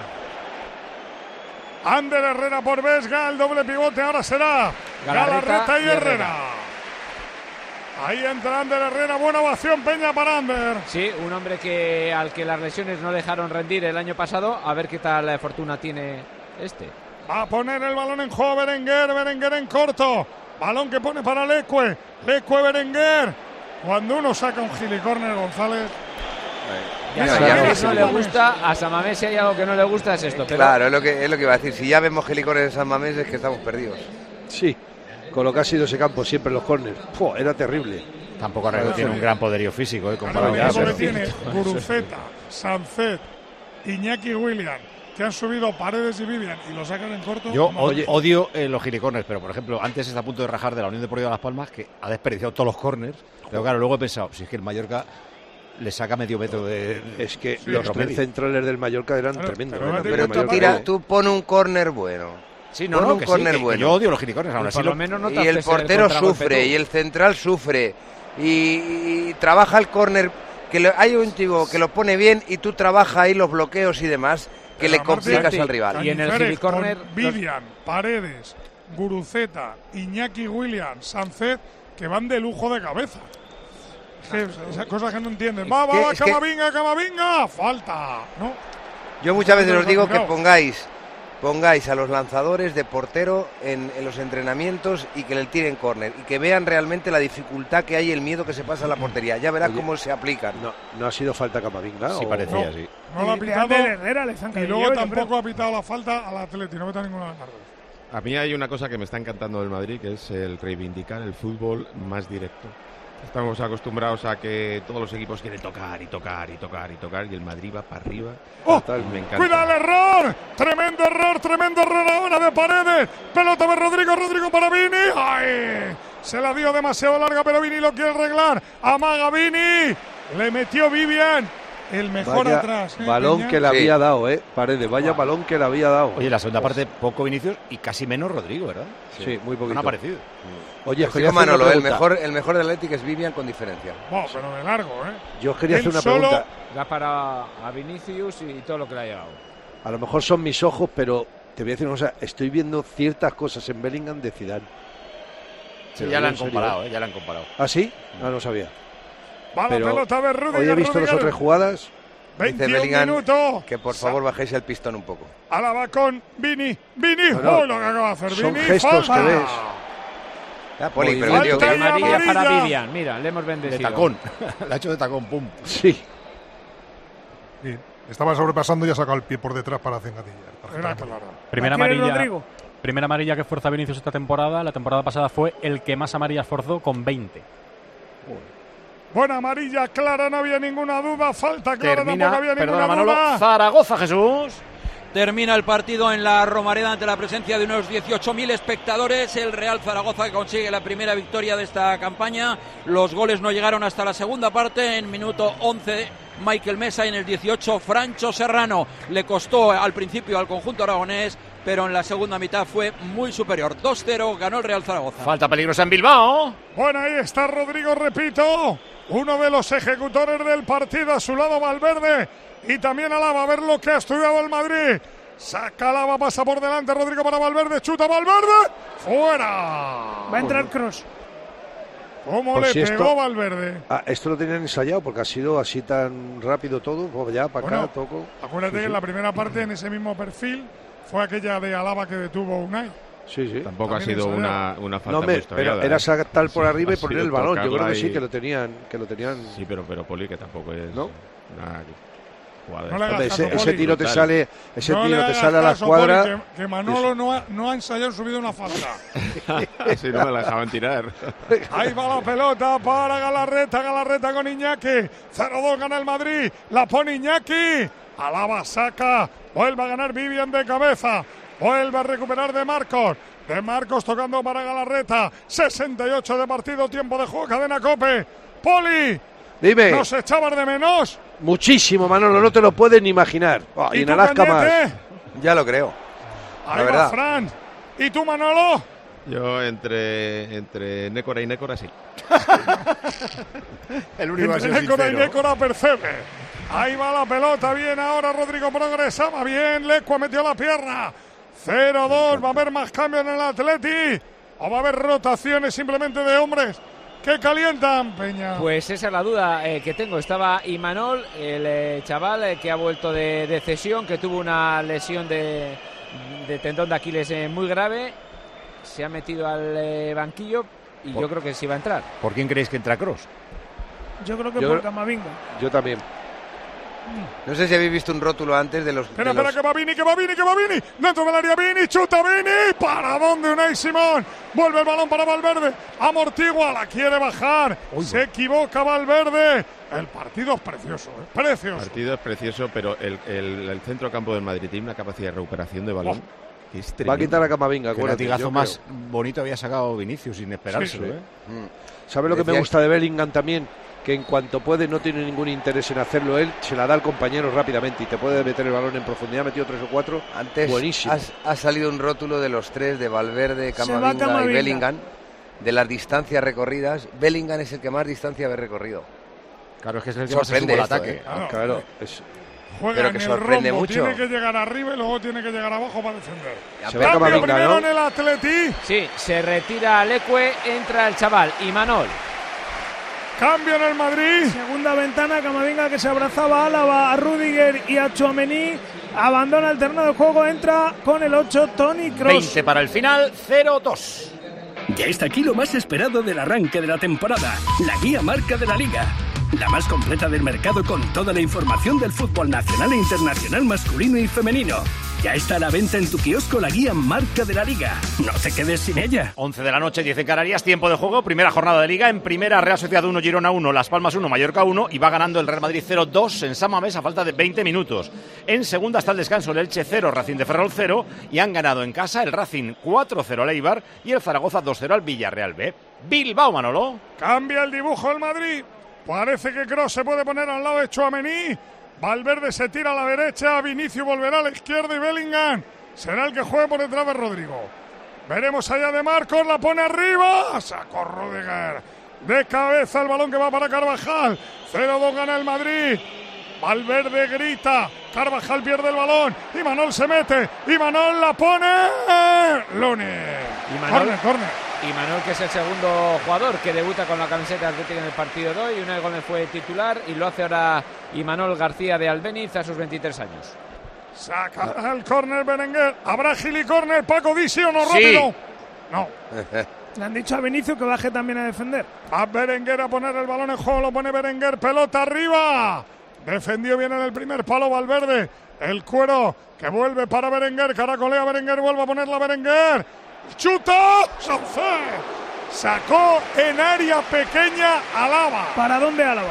Ander Herrera por Vesga, el doble pivote ahora será Galarreta y Herrera. Ahí entra Ander Herrera, buena ovación, Peña, para Ander. Sí, un hombre al que las lesiones no dejaron rendir el año pasado, a ver qué tal fortuna tiene este. Va a poner el balón en juego Berenguer en corto. Balón que pone para Leque Berenguer. Cuando uno saca un gilicorner, González. No le gusta, a San Mamés si hay algo que no le gusta es esto. Claro, es lo que iba a decir. Si ya vemos gilicornes en San Mamés es que estamos perdidos. Sí, con lo que ha sido ese campo siempre en los córneres. Era terrible. Tampoco tiene un gran poderío físico, comparado que tiene Guruceta, Sancet, Iñaki Williams, que han subido Paredes y Vivian y lo sacan en corto. Yo odio los gilicorners, pero por ejemplo, antes está a punto de rajar de la Unión Deportiva Las Palmas, que ha desperdiciado todos los corners, pero claro, luego he pensado, si es que el Mallorca le saca medio metro de... Es que los tres centrales del Mallorca eran tremendos. Pero tú pon un córner bueno. Sí, no, que sí, que yo odio los gilicorners. Aún así y el portero sufre, y el central sufre, y trabaja el córner, hay un tipo que lo pone bien y tú trabajas ahí los bloqueos y demás, que le complicas al rival. Y en el gilicorner, Vivian, Paredes, Guruceta, Iñaki Williams, Sancet, que van de lujo de cabeza. Esas cosas que no entienden. Va, Camavinga, falta, ¿no? Yo muchas veces os digo que pongáis a los lanzadores de portero en los entrenamientos y que le tiren córner y que vean realmente la dificultad que hay y el miedo que se pasa a la portería. Ya verás cómo se aplican. No ha sido falta Camavinga. Sí, parecía, sí. No lo ha pitado y luego tampoco ha pitado la falta al Atleti. No meta ninguna de las dos. A mí hay una cosa que me está encantando del Madrid, que es el reivindicar el fútbol más directo. Estamos acostumbrados a que todos los equipos quieren tocar y el Madrid va para arriba. Me encanta. ¡Cuidado el error! Tremendo error ahora de Paredes. Pelota de Rodrigo para Vini. ¡Ay! Se la dio demasiado larga, pero Vini lo quiere arreglar. Amaga Vini. Le metió Vivian. El mejor atrás. Balón Peña. que le había dado, Paredes. Balón que le había dado. Oye, la segunda parte poco Vinicius y casi menos Rodrigo, ¿verdad? Sí, muy poquito. No ha parecido. Oye, Manolo, el mejor del Atlético es Vivian con diferencia. Pero de largo, Yo quería hacer una pregunta. Da para a Vinicius y todo lo que le ha llegado. A lo mejor son mis ojos, pero te voy a decir una cosa. Estoy viendo ciertas cosas en Bellingham de Zidane. Sí, ya la han comparado, ya la han comparado. ¿Ah, sí? No sabía. Va la pelota de Rudiger. Hoy he visto 2 o 3 jugadas. 21 Bellingham, minutos. Que por favor bajéis el pistón un poco. Álava con Vini. No, lo que acaba de hacer son Vini. gestos falta. que ves. Poli, pero falta que amarilla amarilla. para Vivian. Mira, le hemos bendecido. De tacón. La ha hecho de tacón, pum. Sí. Bien. Estaba sobrepasando y ha sacado el pie por detrás para cengatillar. Era claro. Primera amarilla que fuerza Vinicius esta temporada. La temporada pasada fue el que más amarillas forzó con 20. Buena amarilla clara, no había ninguna duda. Falta clara, Termina, tampoco había perdona, ninguna Manolo, duda. Zaragoza, Jesús. Termina el partido en la Romareda ante la presencia de unos 18.000 espectadores. El Real Zaragoza que consigue la primera victoria de esta campaña. Los goles no llegaron hasta la segunda parte. En minuto 11, Michael Mesa, y en el 18, Francho Serrano. Le costó al principio al conjunto aragonés, pero en la segunda mitad fue muy superior. 2-0, ganó el Real Zaragoza. Falta peligrosa en Bilbao. Bueno, ahí está Rodrigo, repito, uno de los ejecutores del partido. A su lado Valverde y también Álava. A ver lo que ha estudiado el Madrid. Saca Álava, pasa por delante Rodrigo para Valverde, chuta Valverde, fuera. Va a entrar Kroos. ¿Cómo Pues le si pegó Valverde? Esto lo tenían ensayado porque ha sido así tan rápido todo. Ya, para acá, toco. Acuérdate que en la primera parte, en ese mismo perfil, fue aquella de Álava que detuvo Unai. Sí. Tampoco ha sido una falta no, muy estudiada. pero era saltar por arriba y poner el balón. Yo creo que sí, y... que lo tenían. Sí, pero Poli, que tampoco es ¿no? una jugada. No le hagas caso, ese tiro te sale, no tiro te sale a la caso, cuadra. Poli, que Manolo no ha ensayado en su vida una falta. Sí, no me la dejaban tirar. Ahí va la pelota para Galarreta con Iñaki. 0-2 gana el Madrid, la pone Iñaki. Álava saca, vuelve a ganar Vivian de cabeza. Vuelve a recuperar De Marcos tocando para Galarreta. 68 de partido, tiempo de juego, cadena COPE. Poli, dime. ¿nos echabas de menos? Muchísimo, Manolo, no te lo puedes ni imaginar. ¿Y en tú, Alaska Cañete? más. Ya lo creo. Ahí va Fran. ¿Y tú, Manolo? Yo entre Nécora y Nécora sí. El único entre Nécora y Nécora percebe. Ahí va la pelota, bien ahora Rodrigo progresaba bien, Lecua metió la pierna. 0-2, va a haber más cambios en el Atleti o va a haber rotaciones simplemente de hombres que calientan, Peña. Pues esa es la duda que tengo. Estaba Imanol, el chaval que ha vuelto de cesión, que tuvo una lesión de tendón de Aquiles muy grave. Se ha metido al banquillo y yo creo que sí va a entrar. ¿Por quién creéis que entra Kroos? Yo creo que por Camavinga. Yo también. No sé si habéis visto un rótulo antes de los... Espera, que va Vini. Dentro del área Vini, chuta Vini. ¿Para dónde Unai Simón? Vuelve el balón para Valverde. Amortigua, la quiere bajar. Se equivoca Valverde. El partido es precioso, precioso. El partido es precioso, pero el centrocampo del Madrid tiene una capacidad de recuperación de balón. Que es va a quitar a Camavinga. El latigazo más bonito había sacado Vinicius sin esperárselo. Sí. ¿Sabes lo que me gusta de Bellingham también? Que en cuanto puede, no tiene ningún interés en hacerlo él, se la da al compañero rápidamente y te puede meter el balón en profundidad. Metido 3 o 4. Antes buenísimo. Ha salido un rótulo de los tres, de Valverde, Camavinga y Bellingham, de las distancias recorridas. Bellingham es el que más distancia ha recorrido. Claro, es que es el que más se sube el ataque. Claro. Juega pero en que el sorprende rombo, mucho. Tiene que llegar arriba y luego tiene que llegar abajo para defender. Cambio primero, ¿no? en el Atleti. Sí, se retira Leque, entra el chaval Imanol. Cambio en el Madrid. Segunda ventana, Camavinga que se abrazaba a Álava, a Rudiger y a Tchouaméni. Abandona el terreno de juego, entra con el 8 Toni Kroos. 20 para el final, 0-2. Ya está aquí lo más esperado del arranque de la temporada, la guía marca de la Liga. La más completa del mercado con toda la información del fútbol nacional e internacional masculino y femenino. Ya está a la venta en tu kiosco la guía marca de la Liga. No te quedes sin ella. 11 de la noche, 10 en Canarias, tiempo de juego, primera jornada de Liga. En primera, Real Sociedad 1, Girona 1, Las Palmas 1, Mallorca 1 y va ganando el Real Madrid 0-2 en San Mamés a falta de 20 minutos. En segunda está el descanso, el Elche 0, Racing de Ferrol 0 y han ganado en casa el Racing 4-0 al Eibar y el Zaragoza 2-0 al Villarreal B. Bilbao, Manolo. Cambia el dibujo el Madrid. Parece que Kroos se puede poner al lado de Tchouaméni. Valverde se tira a la derecha. Vinicius volverá a la izquierda y Bellingham será el que juegue por detrás de Rodrigo. Veremos allá de Marcos. La pone arriba. Sacó Rudiger. De cabeza el balón que va para Carvajal. 0-2 gana el Madrid. Valverde grita. Carvajal pierde el balón. Imanol se mete. Imanol la pone. Lunes. Corner. Imanol, que es el segundo jugador que debuta con la camiseta Atlético en el partido de hoy. Unai Gómez fue titular y lo hace ahora Imanol García de Albéniz a sus 23 años. Saca el córner Berenguer. ¿Habrá gilicórner, Paco? ¿Di sí o no rápido? Sí. No. Le han dicho a Vinicius que baje también a defender. Va Berenguer a poner el balón en juego. Lo pone Berenguer. Pelota arriba. Defendió bien en el primer palo Valverde. El cuero que vuelve para Berenguer. Caracolea Berenguer. Vuelve a ponerla Berenguer. ¡Chuta! ¡Saucé! Sacó en área pequeña Alaba. ¿Para dónde Alaba?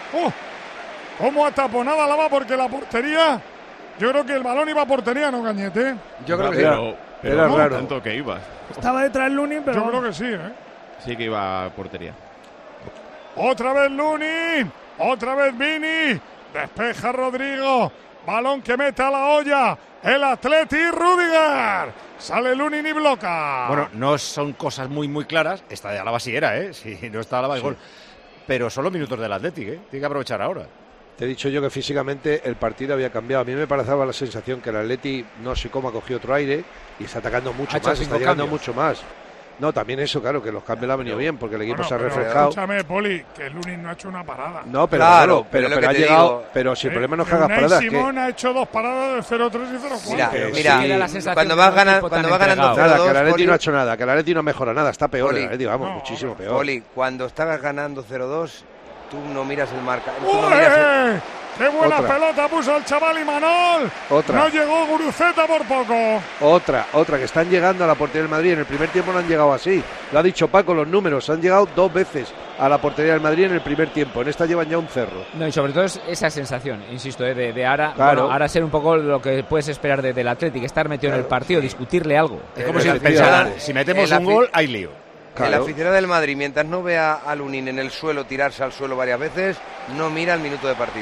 ¿Cómo ha taponado Alaba? Porque la portería... Yo creo que el balón iba a portería, ¿no, Cañete? Yo creo que sí. Pero era raro. Tanto que iba. Estaba detrás Lunin, pero... Yo creo que sí, ¿eh? Sí que iba a portería. Otra vez Lunin. Otra vez Vini. Despeja Rodrigo. Balón que mete a la olla. El Atleti Rüdiger. Sale Lunin y bloca. Bueno, no son cosas muy claras. Esta de Alaba sí era, ¿eh? Si no está Alaba, gol. Pero son los minutos del Atleti, ¿eh? Tiene que aprovechar ahora. Te he dicho yo que físicamente el partido había cambiado. A mí me parecía la sensación que el Atleti, no sé cómo, ha cogido otro aire y está atacando mucho más, está llegando mucho más. No, también eso, claro, que los cambios le han venido bien porque el equipo se ha refrescado. Escúchame, Poli, que Lunin no ha hecho una parada. No, pero claro, pero ha llegado. Pero si el problema no es que hagas paradas. Simón ha hecho 2 paradas de 0-3 y 0-4. Mira, cuando vas ganando 0-2. Nada, que el Atleti no ha hecho nada, que el Atleti no mejora nada, está peor el Atleti, vamos, muchísimo peor. Poli, cuando estabas ganando 0-2, tú no miras el marca. ¡Qué buena pelota puso el chaval Imanol! No llegó Guruceta por poco. Otra, que están llegando a la portería del Madrid. En el primer tiempo no han llegado así. Lo ha dicho Paco, los números. Han llegado 2 veces a la portería del Madrid en el primer tiempo. En esta llevan ya un cerro. No, y sobre todo es esa sensación, insisto, de ahora, claro. Bueno, ahora ser un poco lo que puedes esperar del Atlético, estar metido en el partido, discutirle algo. Es como si pensaran, si metemos un gol, hay lío. Claro. El aficionado del Madrid, mientras no vea a Lunin en el suelo tirarse al suelo varias veces, no mira el minuto de partido.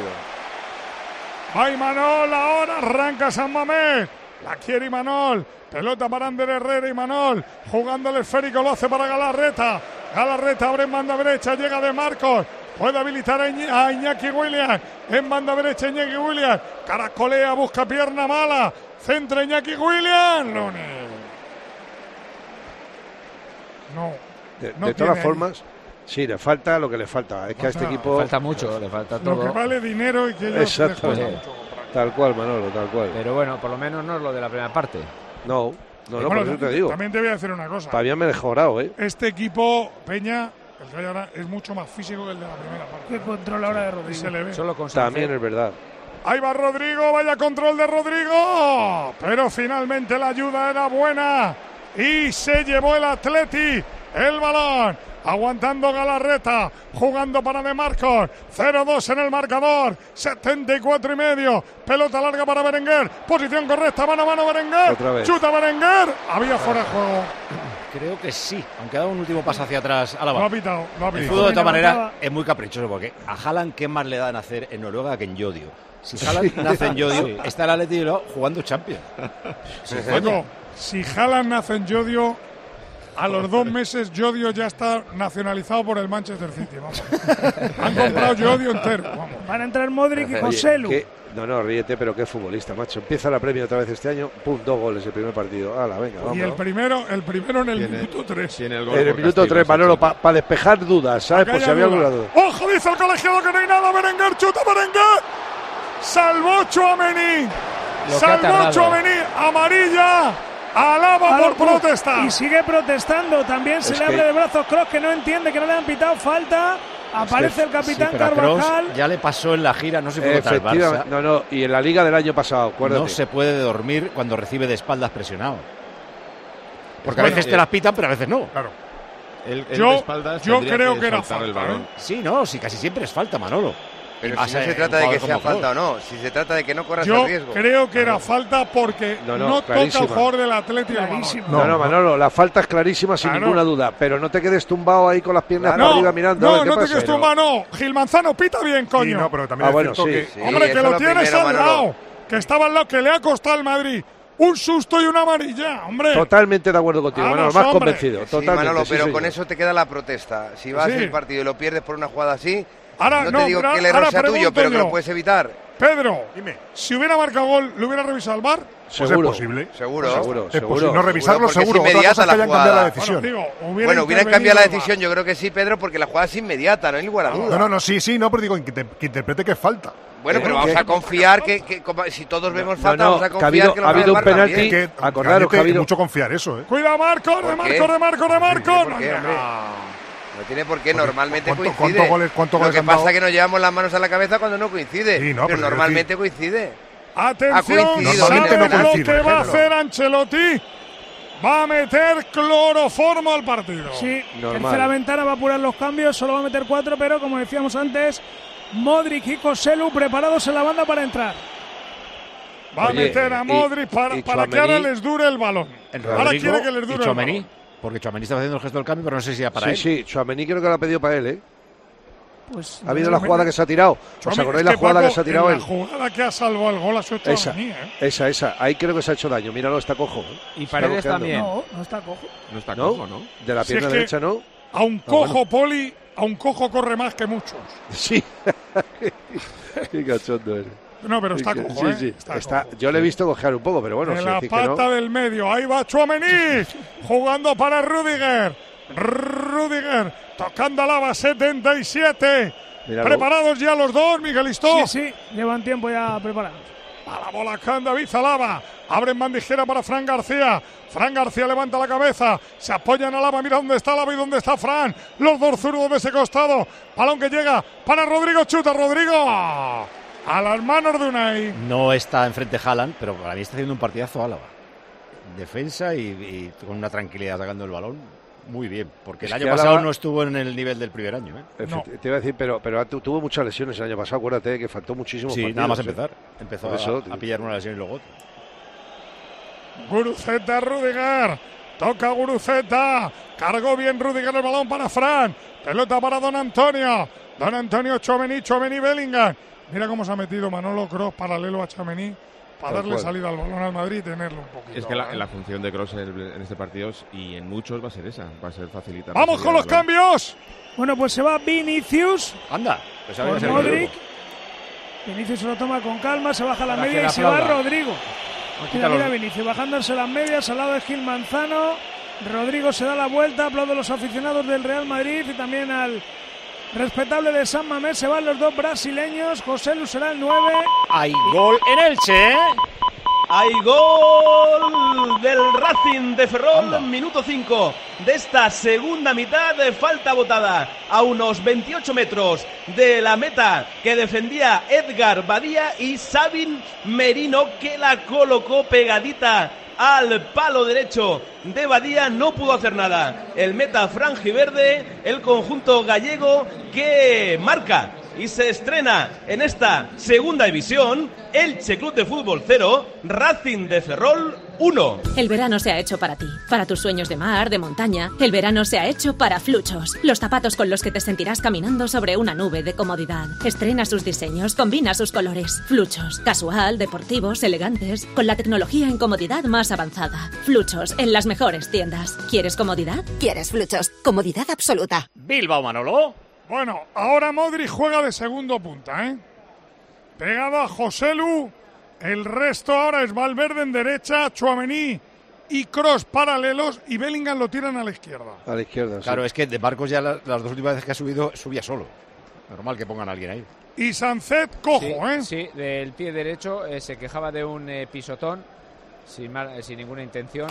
Va Imanol, ahora arranca San Mamés. La quiere Imanol. Pelota para Ander Herrera. Imanol jugando el esférico, lo hace para Galarreta. Galarreta abre en banda derecha, llega de Marcos. Puede habilitar a Iñaki Williams. En banda derecha Iñaki Williams. Caracolea, busca pierna mala. Centra Iñaki Williams. Lunin. De todas formas, sí, le falta lo que le falta. Es que a este equipo... Le falta mucho, le falta todo. Lo que vale dinero y que ellos... Exactamente. Tal cual, Manolo, tal cual. Pero bueno, por lo menos no es lo de la primera parte. No, bueno, por eso te digo. También te voy a decir una cosa. Todavía me he mejorado, ¿eh? Este equipo, Peña, el que hay ahora, es mucho más físico que el de la primera parte. Que controla ahora de Rodrigo. Se le ve. Solo con También es verdad. Ahí va Rodrigo, vaya control de Rodrigo. Pero finalmente la ayuda era buena. Y se llevó el Atleti el balón. Aguantando Galarreta, jugando para De Marcos, 0-2 en el marcador, 74 y medio, pelota larga para Berenguer, posición correcta, mano a mano Berenguer, chuta Berenguer, había fuera de juego. Creo que sí, aunque ha dado un último paso hacia atrás Alaba. Lo ha pitado. El fútbol de todas maneras es muy caprichoso, porque a Haaland ¿qué más le da nacer en Noruega que en Yodio? Si Haaland nace en Yodio, está el Atleti jugando Champions. Si Haaland nace en Yodio, a los 2 meses Yodio ya está nacionalizado por el Manchester City. Vamos. Han comprado Yodio entero. Vamos. Van a entrar Modric y Joselu. No, ríete, pero qué futbolista, macho. Empieza la Premier otra vez este año, pum, 2 goles el primer partido. ¡Hala, venga, vamos! Y el primero en el minuto 3. En el minuto 3, Manolo, para despejar dudas, ¿sabes? Por si había alguna duda. ¡Ojo! Dice el colegiado que no hay nada. Berenguer, chuta Berenguer. Salvó Tchouaméni. Salvó Tchouaméni. Amarilla. Alaba por protesta. Y sigue protestando. También se le abre de brazos Kroos, que no entiende que no le han pitado falta. Aparece el capitán Carvajal. Kroos ya le pasó en la gira, no se puede contra el Barça. No, y en la Liga del año pasado, acuérdate. No se puede dormir cuando recibe de espaldas presionado. Porque a veces te las pitan, pero a veces no. Claro. Yo creo que era falta. El balón. Sí, no, sí, casi siempre es falta, Manolo. Pero si no se trata de que sea falta o no, si se trata de que no corras el riesgo. Yo creo que era falta porque no toca el jugador del Atlético. No, Manolo, la falta es clarísima sin ninguna duda, pero no te quedes tumbado ahí con las piernas para arriba mirando. No te quedes tumbado, no. Gil Manzano pita bien, coño. Sí, no, pero también bueno, sí. Hombre, que lo tienes al lado, que estaba al lado, que le ha costado al Madrid un susto y una amarilla, hombre. Totalmente de acuerdo contigo, Manolo, más convencido. Totalmente, Manolo, pero con eso te queda la protesta. Si vas el partido y lo pierdes por una jugada así... Ahora, no te digo que el error sea tuyo, pero que lo puedes evitar. Pedro, si hubiera marcado gol, ¿lo hubiera revisado el VAR? Pues es posible. Seguro. Es posible. No revisarlo, seguro. Es inmediata Otra cosa es que hayan cambiado la jugada. decisión. Bueno, hubieran cambiado la decisión, yo creo que sí, Pedro, porque la jugada es inmediata, no hay lugar a duda. No, sí, no, pero digo que interprete que es falta. Bueno, pero vamos a confiar que si todos vemos falta, vamos a confiar que ha habido un penalti. Que Acordaros que ha habido mucho confiar eso, Cuida Marcos, de Marcos. No tiene por qué, normalmente coincide. ¿Cuántos Lo goles que han pasa dado? es que nos llevamos las manos a la cabeza cuando no coincide. Sí, no, pero normalmente coincide. Atención, Normalmente ¿sabes no lo coincide, que va a Pedro. hacer Ancelotti? Va a meter cloroformo al partido. Sí, tercera ventana, va a apurar los cambios, solo va a meter 4, pero como decíamos antes, Modric y Joselu preparados en la banda para entrar. Va a meter a Modric para que ahora les dure el balón. Ahora quiere que les dure el balón. Porque Tchouaméni estaba haciendo el gesto del cambio, pero no sé si era para él. Sí, Tchouaméni creo que lo ha pedido para él, ¿eh? Pues ha habido la jugada que se ha tirado. ¿Os acordáis la jugada que se ha tirado él? La jugada que ha salvado el gol ha sido Tchouaméni, Esa. Ahí creo que se ha hecho daño. Míralo, está cojo. Y Paredes también. No está cojo. No está cojo, ¿no? De la pierna derecha, ¿no? A un cojo, Poli, a un cojo corre más que muchos. Sí. Qué cachondo eres. No, pero está cojo, Sí. Está, yo le he visto cojear un poco, pero bueno. De si la decís pata que no. del medio. Ahí va Tchouaméni. Jugando para Rüdiger. Rüdiger tocando a Lava, 77. Míralo. Preparados ya los dos, Miguelito. Sí, llevan tiempo ya preparados. A la bola Can David Alaba. Abren bandijera para Fran García. Fran García levanta la cabeza. Se apoyan a Alaba. Mira dónde está Alaba y dónde está Fran. Los dos zurdos de ese costado. Balón que llega para Rodrigo. Chuta Rodrigo. A las manos de Unai. No está enfrente Haaland, pero para mí está haciendo un partidazo Álava. Defensa y con una tranquilidad sacando el balón. Muy bien, porque el año pasado no estuvo en el nivel del primer año. No. Te iba a decir, pero tuvo muchas lesiones el año pasado. Acuérdate que faltó muchísimo. Sí, nada más empezar. Empezó a pillar una lesión y luego otra. Guruceta, Rüdiger. Toca Guruceta. Cargó bien Rüdiger el balón para Fran. Pelota para Don Antonio. Don Antonio, Tchouaméni, Bellingham. Mira cómo se ha metido Manolo Kroos paralelo a Tchouaméni para darle salida al balón al Madrid y tenerlo un poquito. Es que la función de Kroos en este partido y en muchos va a ser esa, va a ser facilitar. ¡Vamos con los cambios! Bueno, pues se va Vinicius. Anda, por Modric. Vinicius se lo toma con calma, se baja las medias y se va Rodrigo. Mira Vinicius bajándose las medias al lado de Gil Manzano. Rodrigo se da la vuelta, aplaude a los aficionados del Real Madrid y también al respetable de San Mamés. Se van los dos brasileños. Joselu será el 9. Hay gol en Elche. Hay gol del Racing de Ferrol, minuto 5 de esta segunda mitad, de falta botada a unos 28 metros de la meta que defendía Edgar Badía y Sabin Merino, que la colocó pegadita al palo derecho de Badía. No pudo hacer nada el meta franjiverde, el conjunto gallego que marca y se estrena en esta segunda división. Elche Club de Fútbol 0, Racing de Ferrol 1. El verano se ha hecho para ti, para tus sueños de mar, de montaña. El verano se ha hecho para Fluchos, los zapatos con los que te sentirás caminando sobre una nube de comodidad. Estrena sus diseños, combina sus colores. Fluchos, casual, deportivos, elegantes, con la tecnología en comodidad más avanzada. Fluchos, en las mejores tiendas. ¿Quieres comodidad? ¿Quieres Fluchos? Comodidad absoluta. Bilbao, Manolo. Bueno, ahora Modric juega de segundo punta, pegado a Joselu. El resto ahora es Valverde en derecha, Tchouaméni y Kroos paralelos, y Bellingham lo tiran a la izquierda. A la izquierda, claro, es que de Marcos ya las dos últimas veces que ha subido, subía solo. Normal que pongan a alguien ahí. Y Sancet cojo, Sí, del pie derecho se quejaba de un pisotón sin ninguna intención.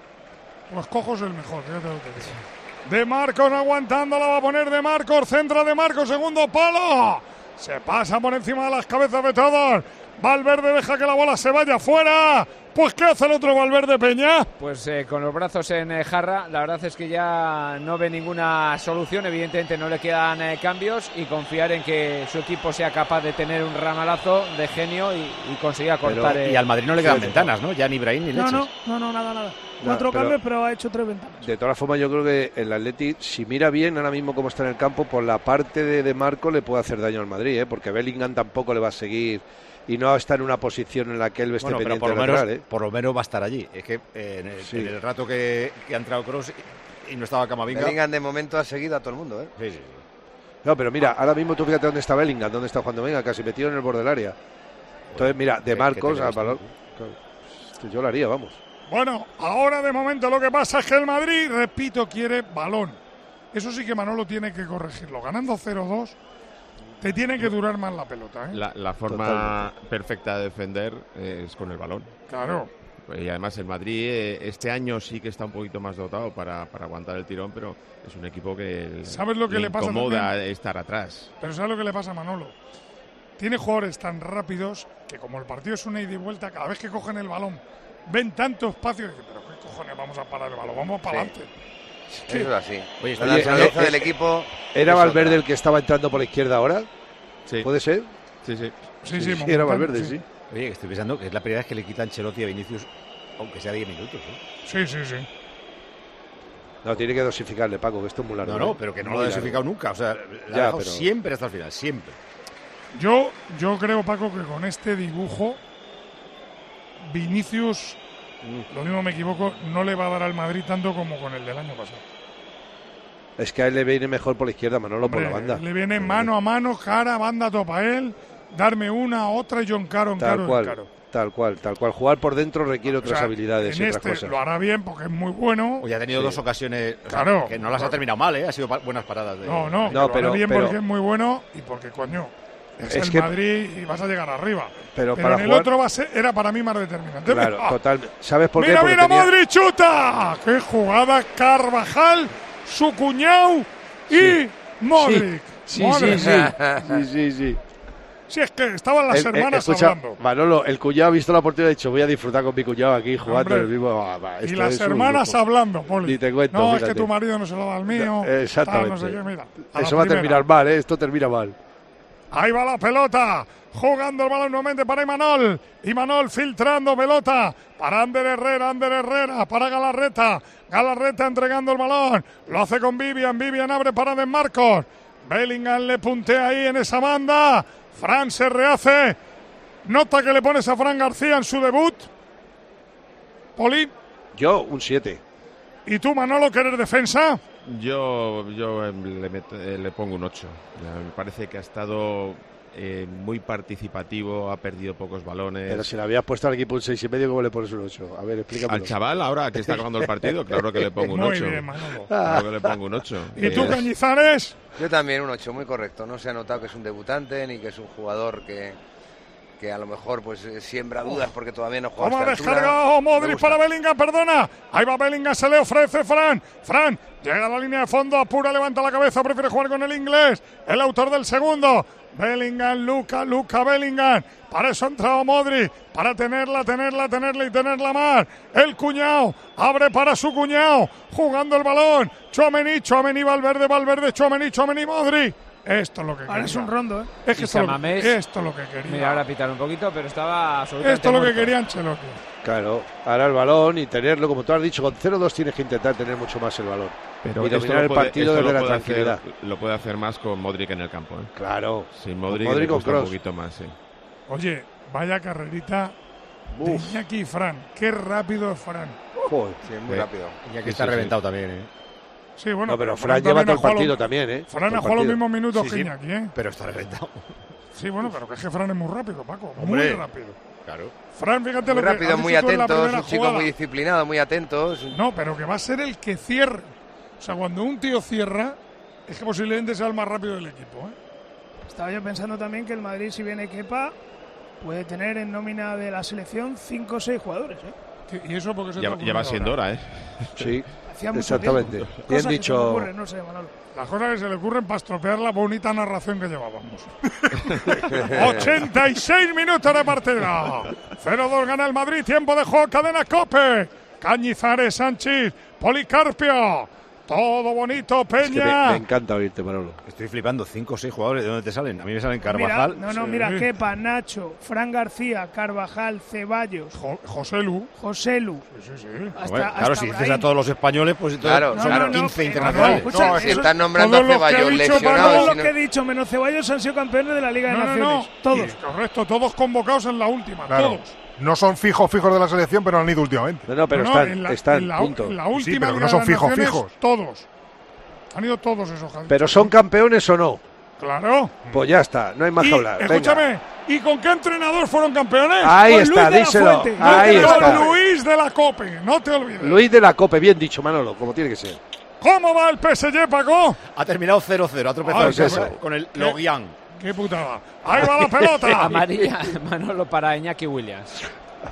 Los cojos el mejor, fíjate lo que dice. De Marcos aguantando, la va a poner De Marcos, centra De Marcos, segundo palo. Se pasa por encima de las cabezas de todos. Valverde deja que la bola se vaya fuera. Pues ¿qué hace el otro Valverde, Peña? Pues con los brazos en jarra, la verdad es que ya no ve ninguna solución. Evidentemente no le quedan cambios, y confiar en que su equipo sea capaz de tener un ramalazo de genio y conseguir acortar. Y al Madrid no le quedan ventanas, ¿no? Ya ni Brahim ni Leches. No, nada. 4 cambios, pero ha hecho 3 ventanas. De todas formas, yo creo que el Atleti, si mira bien ahora mismo cómo está en el campo, por la parte de Marco le puede hacer daño al Madrid, porque Bellingham tampoco le va a seguir y no está en una posición en la que él esté pendiente pero lateral, por lo menos va a estar allí. Es que en el rato que ha entrado Kroos y no estaba Camavinga. Bellingham de momento ha seguido a todo el mundo, Sí. No, pero mira, ahora mismo tú fíjate dónde está Bellingham, dónde está Juan Dominga, casi metido en el borde del área. Entonces, mira, de Marcos al balón. Yo lo haría, vamos. Bueno, ahora de momento lo que pasa es que el Madrid, repito, quiere balón. Eso sí que Manolo tiene que corregirlo. Ganando 0-2, te tiene que durar más la pelota, ¿eh? La forma perfecta de defender es con el balón. Claro. Y además el Madrid este año sí que está un poquito más dotado para aguantar el tirón, pero es un equipo que ¿sabes lo que le pasa incomoda también? Estar atrás. Pero ¿sabes lo que le pasa a Manolo? Tiene jugadores tan rápidos que como el partido es una ida y vuelta, cada vez que cogen el balón ven tanto espacio y dicen, pero ¿qué cojones vamos a parar el balón? Vamos para adelante. Eso es así. Oye, la naturaleza del equipo. ¿Era Valverde el que estaba entrando por la izquierda ahora? Sí. ¿Puede ser? Sí. Sí, era Valverde, sí. Oye, estoy pensando que es la primera vez que le quita Ancelotti a Vinicius, aunque sea 10 minutos. Sí. No, tiene que dosificarle, Paco, que esto es muy largo. No, pero que no lo ha dosificado nunca. O sea, la ha dejado siempre hasta el final, siempre. Yo creo, Paco, que con este dibujo Vinicius, lo mismo me equivoco, no le va a dar al Madrid tanto como con el del año pasado. Es que a él le viene mejor por la izquierda, Manolo, por la banda. Le viene mano a mano, cara, banda, topa él, darme una, otra y yo encaro. Tal cual. Jugar por dentro requiere otras habilidades y otras cosas. Lo hará bien porque es muy bueno. Oye, ha tenido dos ocasiones, claro, que no las ha terminado mal, ¿eh? Ha sido buenas paradas. No, pero bien porque es muy bueno y porque, coño, es el que Madrid y vas a llegar arriba. Pero para en el jugar... otro era para mí más determinante. Claro, total. ¿Sabes por qué? Mira, Modric chuta. ¡Qué jugada! Carvajal, su cuñado y Modric. Sí. Sí, es que estaban las hermanas hablando. Manolo, el cuñado ha visto la oportunidad y ha dicho, voy a disfrutar con mi cuñado aquí jugando en el mismo... y las hermanas hablando, Poli. Ni te cuento, no, fíjate. Es que tu marido no se lo da al mío. Exactamente. No sé qué, mira, eso va a terminar mal, ¿eh? Esto termina mal. Ahí va la pelota, jugando el balón nuevamente para Imanol. Imanol filtrando pelota para Ander Herrera, para Galarreta. Galarreta entregando el balón, lo hace con Vivian abre para De Marcos. Bellingham le puntea ahí en esa banda. Fran se rehace. Nota que le pones a Fran García en su debut. Poli. Yo, un 7. ¿Y tú, Manolo, que eres defensa? Yo le pongo un 8. Me parece que ha estado muy participativo, ha perdido pocos balones. Pero si le habías puesto al equipo un 6,5, ¿cómo le pones un 8? A ver, explícame. Al chaval, ahora que está acabando el partido, claro que le pongo un 8. Muy bien, Manolo. Claro que le pongo un 8. ¿Y tú, Cañizares? Yo también un 8, muy correcto. No se ha notado que es un debutante ni que es un jugador que a lo mejor pues siembra dudas porque todavía no juega. ¿Cómo ha descargado Modric para Bellingham? Perdona. Ahí va Bellingham, se le ofrece Fran. Fran llega a la línea de fondo, apura, levanta la cabeza, prefiere jugar con el inglés. El autor del segundo. Bellingham, Luka Bellingham. Para eso ha entrado Modric, para tenerla y tenerla más. El cuñado, abre para su cuñado, jugando el balón. Tchouaméni, Valverde, Tchouaméni, Modric. Esto es lo que quería. Ahora es un rondo, ¿eh? Es que esto es lo que quería. Mira, ahora pitar un poquito, pero estaba absolutamente esto es lo que muerto. quería Ancelotti. Claro, ahora el balón y tenerlo, como tú has dicho, con 0-2 tienes que intentar tener mucho más el balón. Pero y dominar el partido desde la tranquilidad. Lo puede hacer más con Modric en el campo, ¿eh? Claro. Sin Modric con un poquito más, sí. Oye, vaya carrerita de Iñaki y Fran. Qué rápido es Fran. Joder, sí, muy rápido. Iñaki está reventado también, ¿eh? Sí, bueno, no, pero Fran lleva todo el partido también, ¿eh? Fran ha jugado los mismos minutos que Iñaki, ¿eh? Pero está reventado. Sí, bueno, pero que es que Fran es muy rápido, Paco. Muy rápido. Claro. Fran, fíjate muy lo que rápido, muy atento, es un chico muy disciplinado, muy atento. No, pero que va a ser el que cierre. O sea, cuando un tío cierra, es que posiblemente sea el más rápido del equipo, ¿eh? Estaba yo pensando también que el Madrid, si viene Kepa, puede tener en nómina de la selección 5 o 6 jugadores, ¿eh? Y eso porque ya va siendo hora, ¿eh? Sí, exactamente. Bien dicho. Ocurre, no sé, Manolo. Las cosas que se le ocurren para estropear la bonita narración que llevábamos. 86 minutos de partida. 0-2 gana el Madrid. Tiempo de juego. Cadena COPE. Cañizares, Sánchez, Policarpio. Todo bonito, Peña. Es que me encanta oírte, Manolo. Estoy flipando. 5 o 6 jugadores. ¿De dónde te salen? A mí me salen Carvajal. Mira, Kepa, Nacho, Fran García, Carvajal, Ceballos. Joselu. Sí. Claro, si dices a todos los españoles, pues entonces son 15 internacionales. No, si están nombrando a Ceballos lesionados. Todos los que he dicho, menos Ceballos, han sido campeones de la Liga de Naciones. Todos. Correcto, todos convocados en la última. Claro. Todos. No son fijos de la selección, pero han ido últimamente. No, pero están, punto. En la última sí, pero no son fijos. Todos. Han ido todos esos. ¿Pero son campeones o no? Claro. Pues ya está, no hay más que hablar. Escúchame, ¿Y con qué entrenador fueron campeones? Ahí Con está, Luis de la díselo. Fuente. Ahí está. Luis de la Cope, no te olvides. Luis de la Cope, bien dicho, Manolo, como tiene que ser. ¿Cómo va el PSG, Paco? Ha terminado 0-0, ha tropezado Ay, en qué- casa con el Lorient. Qué putada. Ahí va la pelota. Amarilla, Manolo, para Iñaki Williams.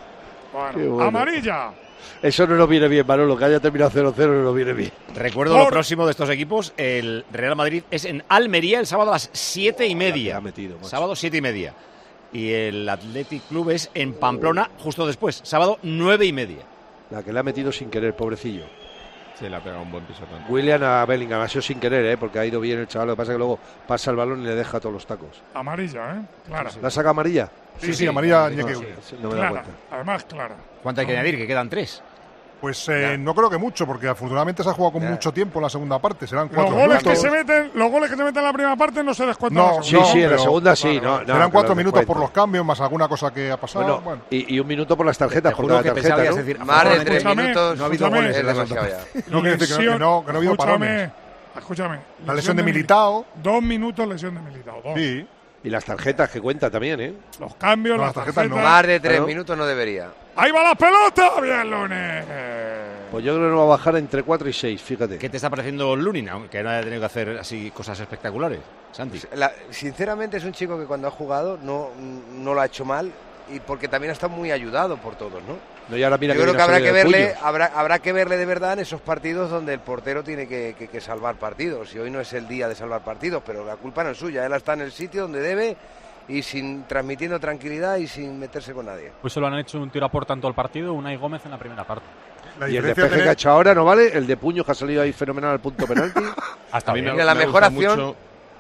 Qué bueno. Amarilla. Eso no nos viene bien, Manolo, que haya terminado 0-0 no nos viene bien. Recuerdo lo próximo de estos equipos, el Real Madrid es en Almería el sábado a las 7:30. Sábado 7:30. Y el Athletic Club es en Pamplona justo después, sábado 9:30. La que le ha metido sin querer, pobrecillo. Se le ha pegado un buen pisotón. William a Bellingham, ha sido sin querer, porque ha ido bien el chaval. Lo que pasa es que luego pasa el balón y le deja todos los tacos. Amarilla, Clara. ¿La saca amarilla? Sí, amarilla. No, Iñaki. no me da Clara. cuenta. Además, clara. ¿Cuánto hay que añadir? Que quedan 3. Pues no creo que mucho, porque afortunadamente se ha jugado con mucho tiempo en la segunda parte. Serán 4 Los goles que minutos. se meten en la primera parte no se descuentan. No, en la segunda. Sí, en la pero- segunda sí. No, Serán que 4 los minutos por descuento. los cambios, más alguna cosa que ha pasado. Bueno, y un minuto por las tarjetas, por juro cada que pensaba tarjeta, que ¿no? ibas a decir, Más de 3 Escúchame, minutos no ha habido escúchame. goles es en la demasiado segunda ya. No quiere decir que no ha habido parones. Escúchame. La lesión de Militao. 2 minutos lesión de Militao. 2. Sí. Y las tarjetas que cuenta también, ¿eh? Los cambios, No, las las tarjetas. tarjetas no. Más de 3 Claro. minutos no debería. Ahí va la pelota. Bien, Lunes. Pues yo creo que no va a bajar entre 4 y 6, fíjate. ¿Qué te está pareciendo Lunin? Aunque no haya tenido que hacer así cosas espectaculares, Santi. Sinceramente es un chico que cuando ha jugado no lo ha hecho mal y porque también ha estado muy ayudado por todos, ¿no? No, y ahora mira Yo creo que viene a habrá que salir de verle, puños. habrá que verle de verdad en esos partidos donde el portero tiene que salvar partidos. Y hoy no es el día de salvar partidos, pero la culpa no es suya. Él está en el sitio donde debe y transmitiendo tranquilidad y sin meterse con nadie. Pues se lo han hecho un tiro a puerta en todo el partido, Unai Gómez en la primera parte. Y el despeje que ha hecho ahora, ¿no vale? El de puños que ha salido ahí fenomenal al punto penalti. Hasta Mira, la mejor acción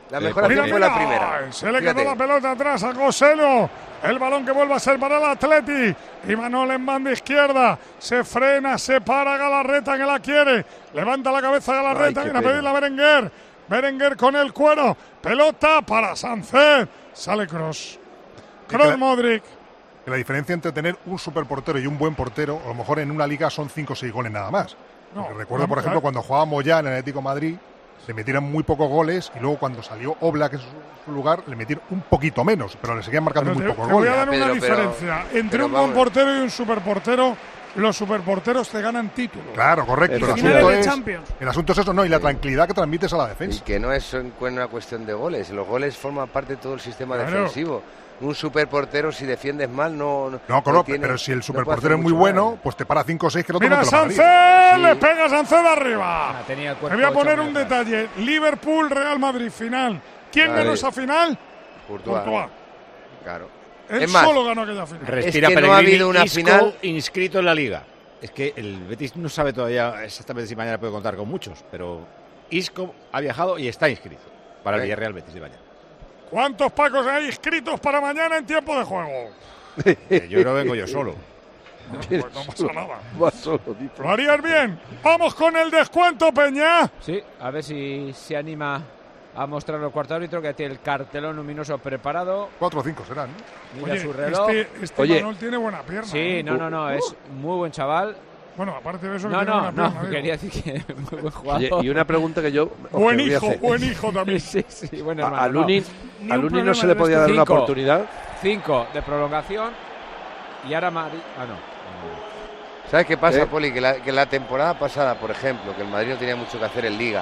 fue la primera. Se le Fíjate. quedó la pelota atrás a Goselo. El balón que vuelve a ser para el Atleti. Imanol en banda izquierda. Se frena, se para Galarreta que la quiere. Levanta la cabeza Galarreta. Ay, qué Viene a pena. pedirla a Berenguer. Berenguer con el cuero. Pelota para Sánchez. Sale Kroos. Kroos Modric. Que la diferencia entre tener un superportero y un buen portero, a lo mejor en una liga son 5 o 6 goles nada más. Porque recuerdo, por ejemplo, cuando jugaba Moyá en el Atlético de Madrid, le metieron muy pocos goles y luego cuando salió Oblak, que es su lugar, le metieron un poquito menos, pero le seguían marcando muy pocos Te voy goles. a dar una diferencia. Entre un buen portero y un superportero, los superporteros te ganan títulos. Claro, correcto. Y El finales asunto, de es, Champions. el asunto es eso, no, y la tranquilidad que transmites a la defensa. Y que no es una cuestión de goles. Los goles forman parte de todo el sistema Claro. defensivo. Un superportero, si defiendes mal, no tiene- pero si el no puede superportero hacer es muy mucho bueno, mal. pues te para 5 o 6 que el otro Mira no te lo Sánchez, pararía. le pega Sánchez de arriba. Tenía el Te cuerpo voy a poner hecho un mierda. detalle. Liverpool-Real Madrid final. ¿Quién Vale. ganó esa final? Courtois. Courtois. Claro. Él Es más, solo ganó aquella final. Respira Es que no Pellegrini, ha habido una Isco final- inscrito en la liga. Es que el Betis no sabe todavía exactamente si mañana puede contar con muchos, pero Isco ha viajado y está inscrito para el Villarreal Betis de mañana. ¿Cuántos Pacos hay inscritos para mañana en tiempo de juego? Yo no vengo yo solo. Pues no pasa nada. Va solo, dice. Lo harías bien. Vamos con el descuento, Peña. Sí, a ver si se anima a mostrar el cuarto árbitro que tiene el cartelón luminoso preparado. 4 o 5 serán. Mira Oye, su reloj. Este Oye. Manol tiene buena pierna. Sí, ¿eh? no, es muy buen chaval. Bueno, aparte de eso, que No, tiene buena pierna. digo. quería decir que muy buen jugador. Oye, y una pregunta que yo os Buen querría hijo, hacer. buen hijo también. Sí, buen hermano. A Lunin, Ni a un Lunin problema no se le del podía dar una Cinco. oportunidad. 5 de prolongación y ahora Madrid. Ah, no. ¿Sabes qué pasa, Poli? Que la temporada pasada, por ejemplo, que el Madrid no tenía mucho que hacer en Liga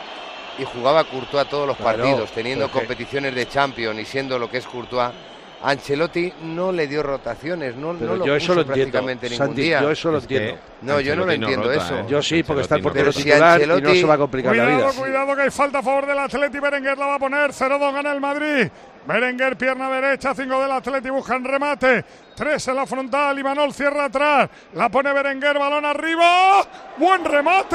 y jugaba Courtois todos los Claro, partidos, teniendo porque- competiciones de Champions y siendo lo que es Courtois, Ancelotti no le dio rotaciones, no Pero lo yo eso lo puso entiendo, prácticamente ningún Santi, día. yo eso lo Es que entiendo. No, yo no lo Ancelotti no entiendo rota, eso. ¿eh? Yo sí, porque está el Ancelotti portero no rota. titular Pero si y no se va a complicar la vida. Cuidado, cuidado, que hay falta a favor del Atleti. Berenguer la va a poner. 0-2 gana el Madrid. Berenguer, pierna derecha. 5 del Atleti. Buscan remate. 3 en la frontal. Imanol cierra atrás. La pone Berenguer. Balón arriba. ¡Buen remate!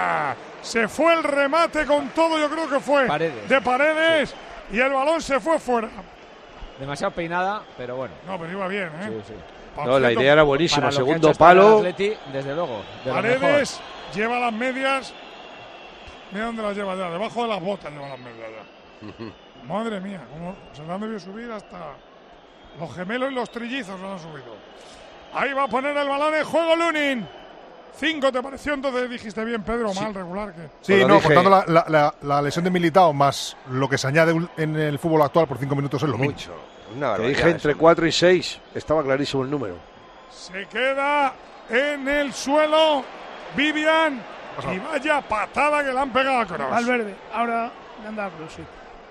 Se fue el remate con todo. Yo creo que fue Paredes. de Paredes. Y el balón se fue fuera. Demasiado peinada, pero bueno. No, pero iba bien, ¿eh? Sí, sí. Por No, la cierto, idea era buenísima. Para lo que ha Segundo hecho hasta ahora palo. el Atleti, desde luego. De lo Paredes lleva las medias. Mira dónde las lleva ya. Debajo de las botas lleva las medias ya. Madre mía, cómo se le han debido subir hasta los gemelos y los trillizos se han subido. Ahí va a poner el balón en juego Lunin. 5 te pareció, entonces dijiste bien, Pedro, mal, regular. ¿Qué? Sí, no, contando la lesión de Militao más lo que se añade en el fútbol actual por 5 minutos es lo mucho. Una te dije entre 4 y 6, estaba clarísimo el número. Se queda en el suelo Vivian y vaya patada que le han pegado a Kroos. Valverde, ahora le han dado a Kroos, sí.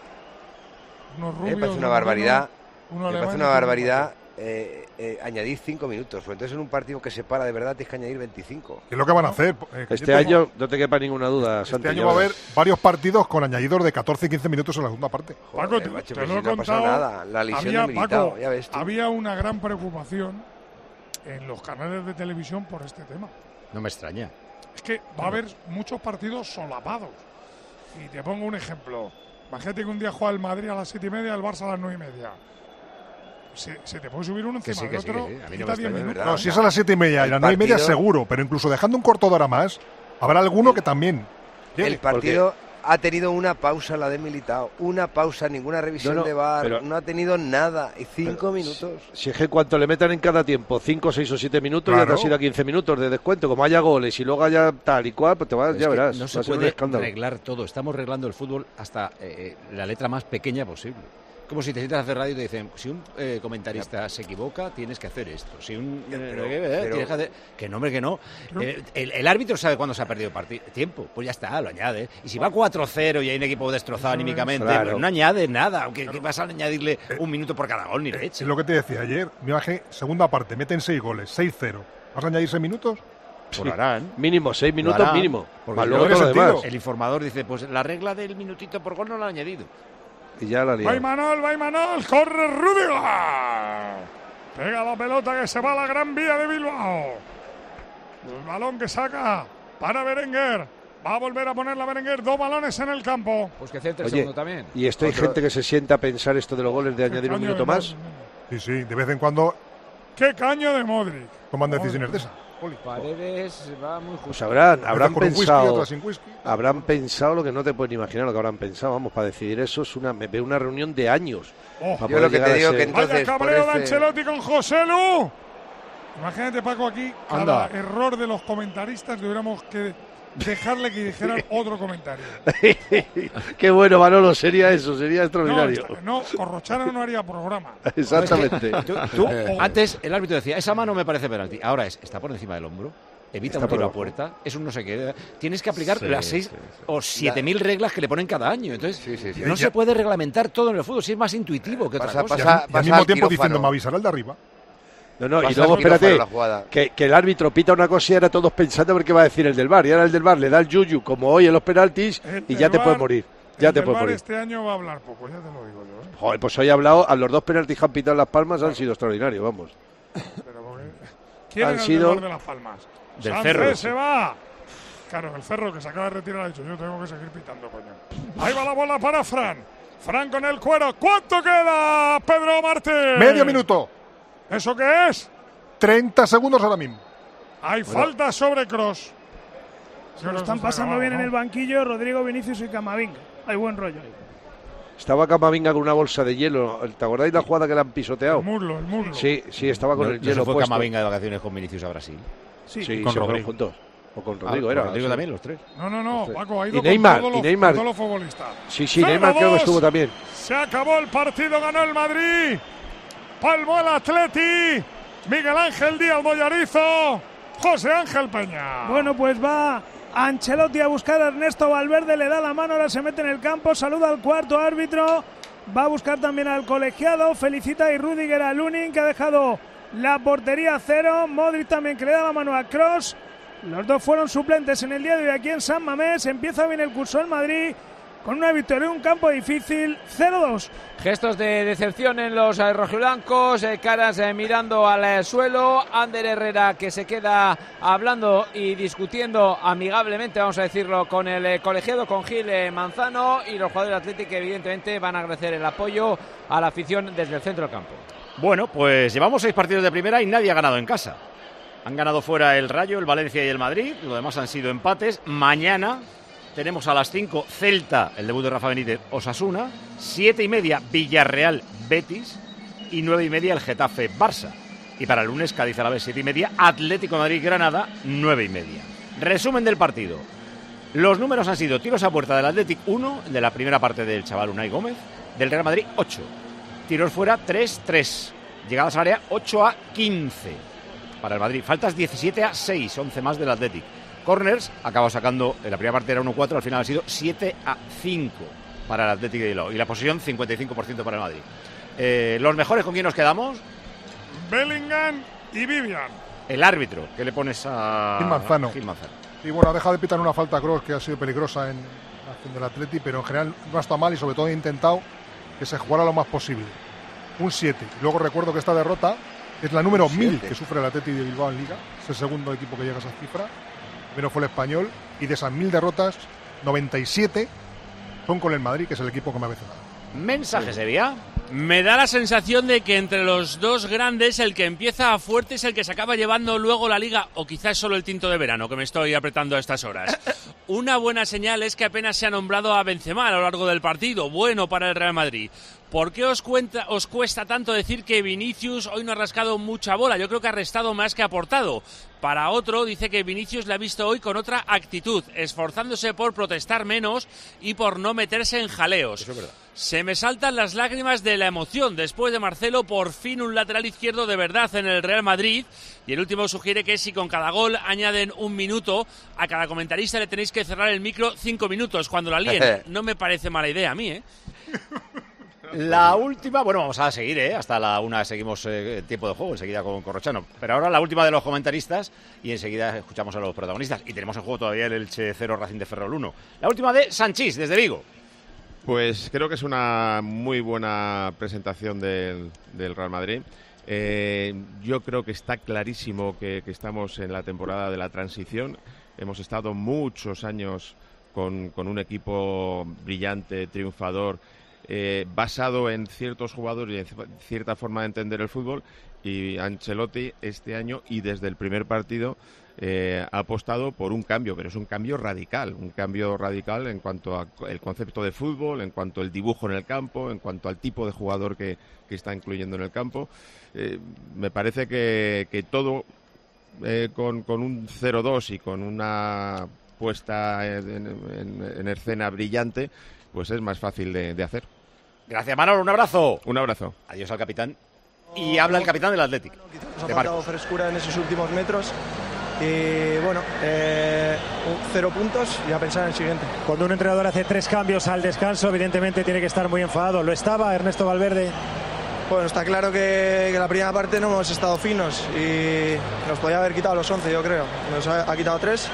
Me parece una barbaridad. Añadir 5 minutos. Pues entonces en un partido que se para de verdad tienes que añadir 25. ¿Qué es lo que van a hacer? Este año no te quepa ninguna duda, Santi. Este año va a haber varios partidos con añadidos de 14 y 15 minutos en la segunda parte. Paco, te lo he contado. Nada. La lesión de Militao, Paco, ya ves tú. había una gran preocupación en los canales de televisión por este tema. No me extraña. Es que va a haber muchos partidos solapados. Y te pongo un ejemplo. Imagínate que un día juega el Madrid a las 7:30 y el Barça a las 9:30. Se te puede subir uno encima del otro. A mí no me extraña. No, si es a las 7:30 y a las 9:30 seguro, pero incluso dejando un cuarto de hora más, habrá alguno que también. El partido ha tenido una pausa, la de Militao. Una pausa, ninguna revisión de VAR. No ha tenido nada. Y 5 minutos. Si es que cuanto le metan en cada tiempo, 5, 6 o 7 minutos, ya te has ido a 15 minutos de descuento. Como haya goles y luego haya tal y cual, pues ya verás. No se puede arreglar todo. Estamos arreglando el fútbol hasta la letra más pequeña posible. Como si te sientas a hacer radio y te dicen, si un comentarista se equivoca, tienes que hacer esto. Si un tienes que hacer... Que no, hombre, que no. El árbitro sabe cuándo se ha perdido tiempo. Pues ya está, lo añade. Y si va 4-0 y hay un equipo destrozado anímicamente, pues no añade nada. ¿Qué vas a añadirle un minuto por cada gol ni leche? Es lo que te decía ayer. Me bajé, segunda parte, meten 6 goles, 6-0. ¿Vas a añadir 6 minutos? Pues lo harán. Mínimo, 6 minutos mínimo. Porque luego todo lo demás. El informador dice, pues la regla del minutito por gol no lo ha añadido. Y ya la liado. Va Imanol, corre Rüdiger. Pega la pelota que se va a la Gran Vía de Bilbao. El balón que saca para Berenguer. Va a volver a poner la Berenguer, 2 balones en el campo. Pues que centre el segundo también. ¿Y esto hay gente que se sienta a pensar esto de los goles de añadir un minuto más? Sí, de vez en cuando. ¡Qué caño de Modric! Toman decisiones de esa. Paredes va muy justo. Pues habrán pensado lo que no te puedes imaginar lo que habrán pensado. Vamos, para decidir eso es una reunión de años. Yo lo que te digo que entonces... Vaya cabreo de Ancelotti con Joselu. Imagínate, Paco, aquí cada error de los comentaristas tuviéramos que dejarle que dijeran otro comentario. Qué bueno, Manolo, sería eso, sería extraordinario. No, Corrochano no haría programa. Exactamente. Tú, antes el árbitro decía, esa mano me parece penalti. Ahora está por encima del hombro, evita un tiro a puerta, es un no sé qué. Tienes que aplicar las 6 o 7.000 reglas que le ponen cada año. Entonces, no se puede reglamentar todo en el fútbol, si es más intuitivo que otra cosa. Y al mismo tiempo diciendo, me avisará el de arriba. No, y luego espérate, que el árbitro pita una cosa y ahora todos pensando a ver qué va a decir el del VAR. Y ahora el del VAR le da el yuyu, como hoy en los penaltis, y ya te puedes morir. Ya te puedes morir. Este año va a hablar poco, ya te lo digo yo. Joder, pues hoy ha hablado, a los 2 penaltis que han pitado en Las Palmas han sido extraordinarios, vamos. ¿Quién han es sido el de Las Palmas? Del Cerro. Se va. Claro, el Cerro que se acaba de retirar ha dicho, yo tengo que seguir pitando, coño. Ahí va la bola para Fran. Fran con el cuero. ¿Cuánto queda, Pedro Martín? Medio minuto. ¿Eso qué es? 30 segundos ahora mismo. Hay falta sobre Kroos. Se lo están pasando bien en el banquillo Rodrigo, Vinicius y Camavinga. Hay buen rollo ahí. Estaba Camavinga con una bolsa de hielo. ¿Te acordáis la jugada que le han pisoteado? El muslo. Sí, estaba con el hielo fue puesto. Camavinga de vacaciones con Vinicius a Brasil. Sí, con se Rodrigo. Juntos. O con Rodrigo era. Rodrigo también, los 3. No, Paco ha ido y Neymar, con todos los futbolistas. Sí, Neymar creo que estuvo también. Se acabó el partido, ganó el Madrid. Palmó el Atleti. Miguel Ángel Díaz Mollarizo, José Ángel Peña. Bueno, pues va Ancelotti a buscar a Ernesto Valverde, le da la mano, ahora se mete en el campo, saluda al cuarto árbitro, va a buscar también al colegiado, felicita a Rüdiger a Lunin, que ha dejado la portería a 0, Modric también que le da la mano a Kroos. Los dos fueron suplentes en el día de hoy aquí en San Mamés, empieza bien el curso en Madrid, con una victoria en un campo difícil, 0-2. Gestos de decepción en los rojiblancos, caras mirando al suelo. Ander Herrera, que se queda hablando y discutiendo amigablemente, vamos a decirlo, con el colegiado, con Gil Manzano, y los jugadores del Athletic, que evidentemente van a agradecer el apoyo a la afición desde el centro del campo. Bueno, pues llevamos 6 partidos de primera y nadie ha ganado en casa. Han ganado fuera el Rayo, el Valencia y el Madrid, lo demás han sido empates. Mañana tenemos a las 5 Celta, el debut de Rafa Benítez, Osasuna, 7:30 Villarreal, Betis y 9:30 el Getafe, Barça. Y para el lunes, Cádiz-Alavés 7:30, Atlético Madrid-Granada 9:30. Resumen del partido. Los números han sido tiros a puerta del Athletic 1, de la primera parte del chaval Unai Gómez, del Real Madrid 8. Tiros fuera 3-3. Llegadas al área 8-15 para el Madrid. Faltas 17-6, 11 más del Athletic. Corners, acabó sacando, en la primera parte era 1-4, al final ha sido 7-5 para el Athletic de Bilbao. Y la posesión 55% para el Madrid. ¿Los mejores con quién nos quedamos? Bellingham y Vivian. El árbitro, ¿qué le pones a Gil Manzano? Gil Manzano. Y bueno, ha dejado de pitar una falta a Kroos que ha sido peligrosa en la acción del Atleti, pero en general no ha estado mal y sobre todo ha intentado que se jugara lo más posible. Un 7. Luego recuerdo que esta derrota es la número 1000 que sufre el Atleti de Bilbao en Liga. Es el segundo equipo que llega a esa cifra. Primero fue el Español y de esas 1000 derrotas, 97 son con el Madrid, que es el equipo que me ha veces dado. ¿Mensaje Sevilla? Me da la sensación de que entre los dos grandes el que empieza fuerte es el que se acaba llevando luego la Liga, o quizás solo el tinto de verano, que me estoy apretando a estas horas. Una buena señal es que apenas se ha nombrado a Benzema a lo largo del partido, bueno para el Real Madrid. ¿Por qué os cuesta tanto decir que Vinicius hoy no ha rascado mucha bola? Yo creo que ha restado más que aportado. Para otro, dice que Vinicius le ha visto hoy con otra actitud, esforzándose por protestar menos y por no meterse en jaleos. Eso es verdad. Se me saltan las lágrimas de la emoción. Después de Marcelo, por fin un lateral izquierdo de verdad en el Real Madrid. Y el último sugiere que si con cada gol añaden un minuto, a cada comentarista le tenéis que cerrar el micro 5 minutos cuando la líen. No me parece mala idea a mí, ¿eh? La última, bueno, vamos a seguir, hasta la 1 seguimos tiempo de juego, enseguida con Corrochano. Pero ahora la última de los comentaristas y enseguida escuchamos a los protagonistas. Y tenemos en juego todavía el Elche 0, Racing de Ferrol 1. La última de Sanchís, desde Vigo. Pues creo que es una muy buena presentación del Real Madrid. Yo creo que está clarísimo que estamos en la temporada de la transición. Hemos estado muchos años con un equipo brillante, triunfador, basado en ciertos jugadores y en cierta forma de entender el fútbol, y Ancelotti este año y desde el primer partido ha apostado por un cambio, pero es un cambio radical en cuanto al concepto de fútbol, en cuanto al dibujo en el campo, en cuanto al tipo de jugador que está incluyendo en el campo. Me parece que todo con un 0-2 y con una puesta en escena brillante, pues es más fácil de hacer. Gracias, Manolo, un abrazo. Un abrazo. Adiós al capitán. Y habla el capitán del Athletic. Nos ha faltado frescura en esos últimos metros. Y bueno, 0 puntos y a pensar en el siguiente. Cuando un entrenador hace 3 cambios al descanso, evidentemente tiene que estar muy enfadado. ¿Lo estaba Ernesto Valverde? Bueno, está claro que la primera parte no hemos estado finos y nos podía haber quitado los 11, yo creo. Nos ha quitado 3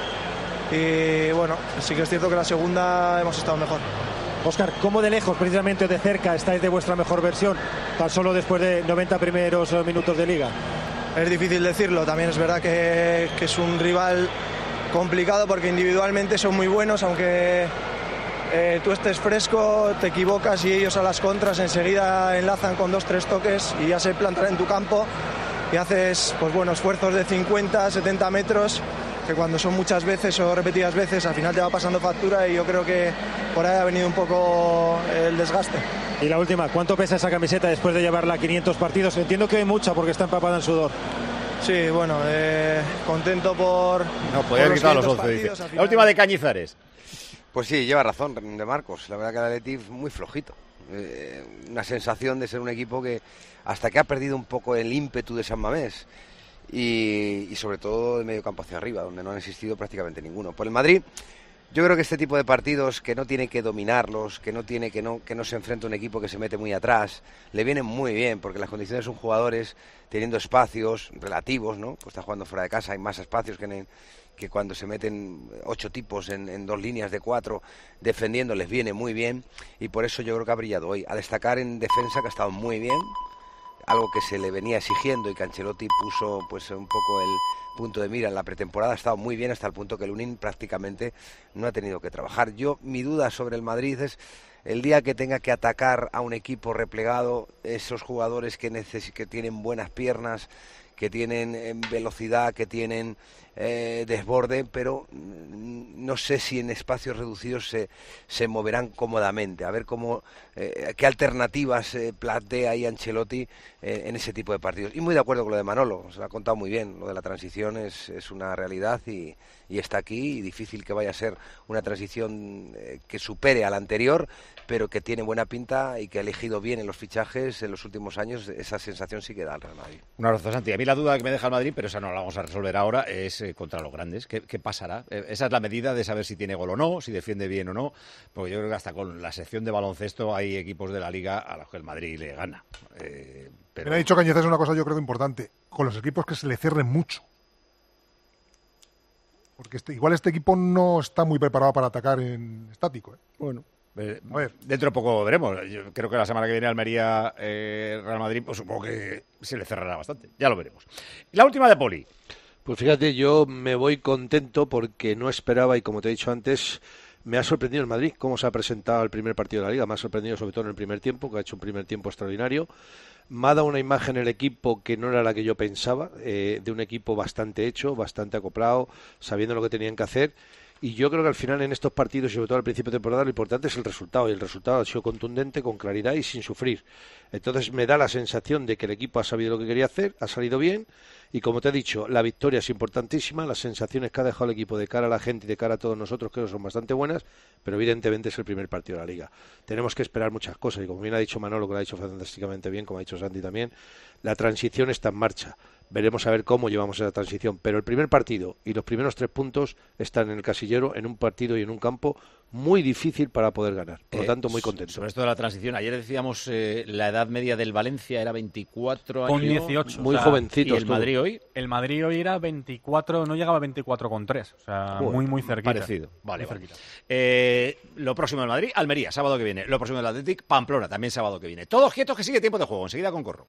y bueno, sí que es cierto que la segunda hemos estado mejor. Óscar, ¿cómo de lejos, precisamente, o de cerca estáis de vuestra mejor versión, tan solo después de 90 primeros minutos de Liga? Es difícil decirlo, también es verdad que es un rival complicado porque individualmente son muy buenos, aunque tú estés fresco, te equivocas y ellos a las contras enseguida enlazan con 2-3 toques y ya se plantan en tu campo y haces pues bueno, esfuerzos de 50, 70 metros que cuando son muchas veces o repetidas veces al final te va pasando factura y yo creo que por ahí ha venido un poco el desgaste. Y la última, ¿cuánto pesa esa camiseta después de llevarla a 500 partidos? Entiendo que hay mucha porque está empapada en sudor. Sí, bueno, contento por... No, podía haber quitado los 11, dice. La última de Cañizares. Pues sí, lleva razón de Marcos. La verdad que el Atleti es muy flojito. Una sensación de ser un equipo que hasta que ha perdido un poco el ímpetu de San Mamés. Y sobre todo de medio campo hacia arriba, donde no han existido prácticamente ninguno. Por el Madrid, yo creo que este tipo de partidos que no tiene que dominarlos, que no se enfrenta a un equipo que se mete muy atrás, le vienen muy bien, porque las condiciones son jugadores teniendo espacios relativos, ¿no? Pues está jugando fuera de casa, hay más espacios que cuando se meten 8 tipos en 2 líneas de 4 defendiendo, les viene muy bien, y por eso yo creo que ha brillado hoy. A destacar en defensa, que ha estado muy bien, algo que se le venía exigiendo y que Ancelotti puso pues un poco el punto de mira en la pretemporada. Ha estado muy bien hasta el punto que Lunin prácticamente no ha tenido que trabajar. Mi duda sobre el Madrid es el día que tenga que atacar a un equipo replegado, esos jugadores que tienen buenas piernas, que tienen velocidad, que tienen desborde, pero no sé si en espacios reducidos se moverán cómodamente. A ver qué alternativas plantea ahí Ancelotti en ese tipo de partidos. Y muy de acuerdo con lo de Manolo, se lo ha contado muy bien. Lo de la transición es una realidad y está aquí, y difícil que vaya a ser una transición que supere a la anterior, pero que tiene buena pinta y que ha elegido bien en los fichajes en los últimos años. Esa sensación sí que da al Real Madrid. Un abrazo, Santi. A mí la duda que me deja el Madrid, pero esa no la vamos a resolver ahora, es contra los grandes. ¿Qué pasará? Esa es la medida de saber si tiene gol o no, si defiende bien o no, porque yo creo que hasta con la sección de baloncesto hay equipos de la Liga a los que el Madrid le gana. Me ha dicho Cañizares una cosa yo creo importante, con los equipos que se le cierren mucho. Porque igual este equipo no está muy preparado para atacar en estático. Bueno, dentro de poco veremos. Yo creo que la semana que viene Almería, Real Madrid, pues supongo que se le cerrará bastante. Ya lo veremos. Y la última de Poli. Pues fíjate, yo me voy contento porque no esperaba, y como te he dicho antes, me ha sorprendido el Madrid, cómo se ha presentado el primer partido de la Liga. Me ha sorprendido sobre todo en el primer tiempo, que ha hecho un primer tiempo extraordinario. Me ha dado una imagen el equipo que no era la que yo pensaba, de un equipo bastante hecho, bastante acoplado, sabiendo lo que tenían que hacer. Y yo creo que al final en estos partidos, y sobre todo al principio de temporada, lo importante es el resultado. Y el resultado ha sido contundente, con claridad y sin sufrir. Entonces me da la sensación de que el equipo ha sabido lo que quería hacer, ha salido bien. Y como te he dicho, la victoria es importantísima. Las sensaciones que ha dejado el equipo de cara a la gente y de cara a todos nosotros creo que son bastante buenas. Pero evidentemente es el primer partido de la Liga. Tenemos que esperar muchas cosas. Y como bien ha dicho Manolo, que lo ha dicho fantásticamente bien, como ha dicho Santi también, la transición está en marcha. Veremos a ver cómo llevamos esa transición. Pero el primer partido y los primeros 3 puntos están en el casillero, en un partido y en un campo muy difícil para poder ganar. Por lo tanto, muy contento. Sobre esto de la transición, ayer decíamos la edad media del Valencia era 24 años. Con 18. Muy jovencito. ¿Y el Madrid hoy? El Madrid hoy era 24, no llegaba a 24,3. O sea, muy cerquita. Parecido. Vale. Cerquita. Lo próximo del Madrid, Almería, sábado que viene. Lo próximo del Athletic, Pamplona, también sábado que viene. Todos quietos, que sigue tiempo de juego. Enseguida con Corro.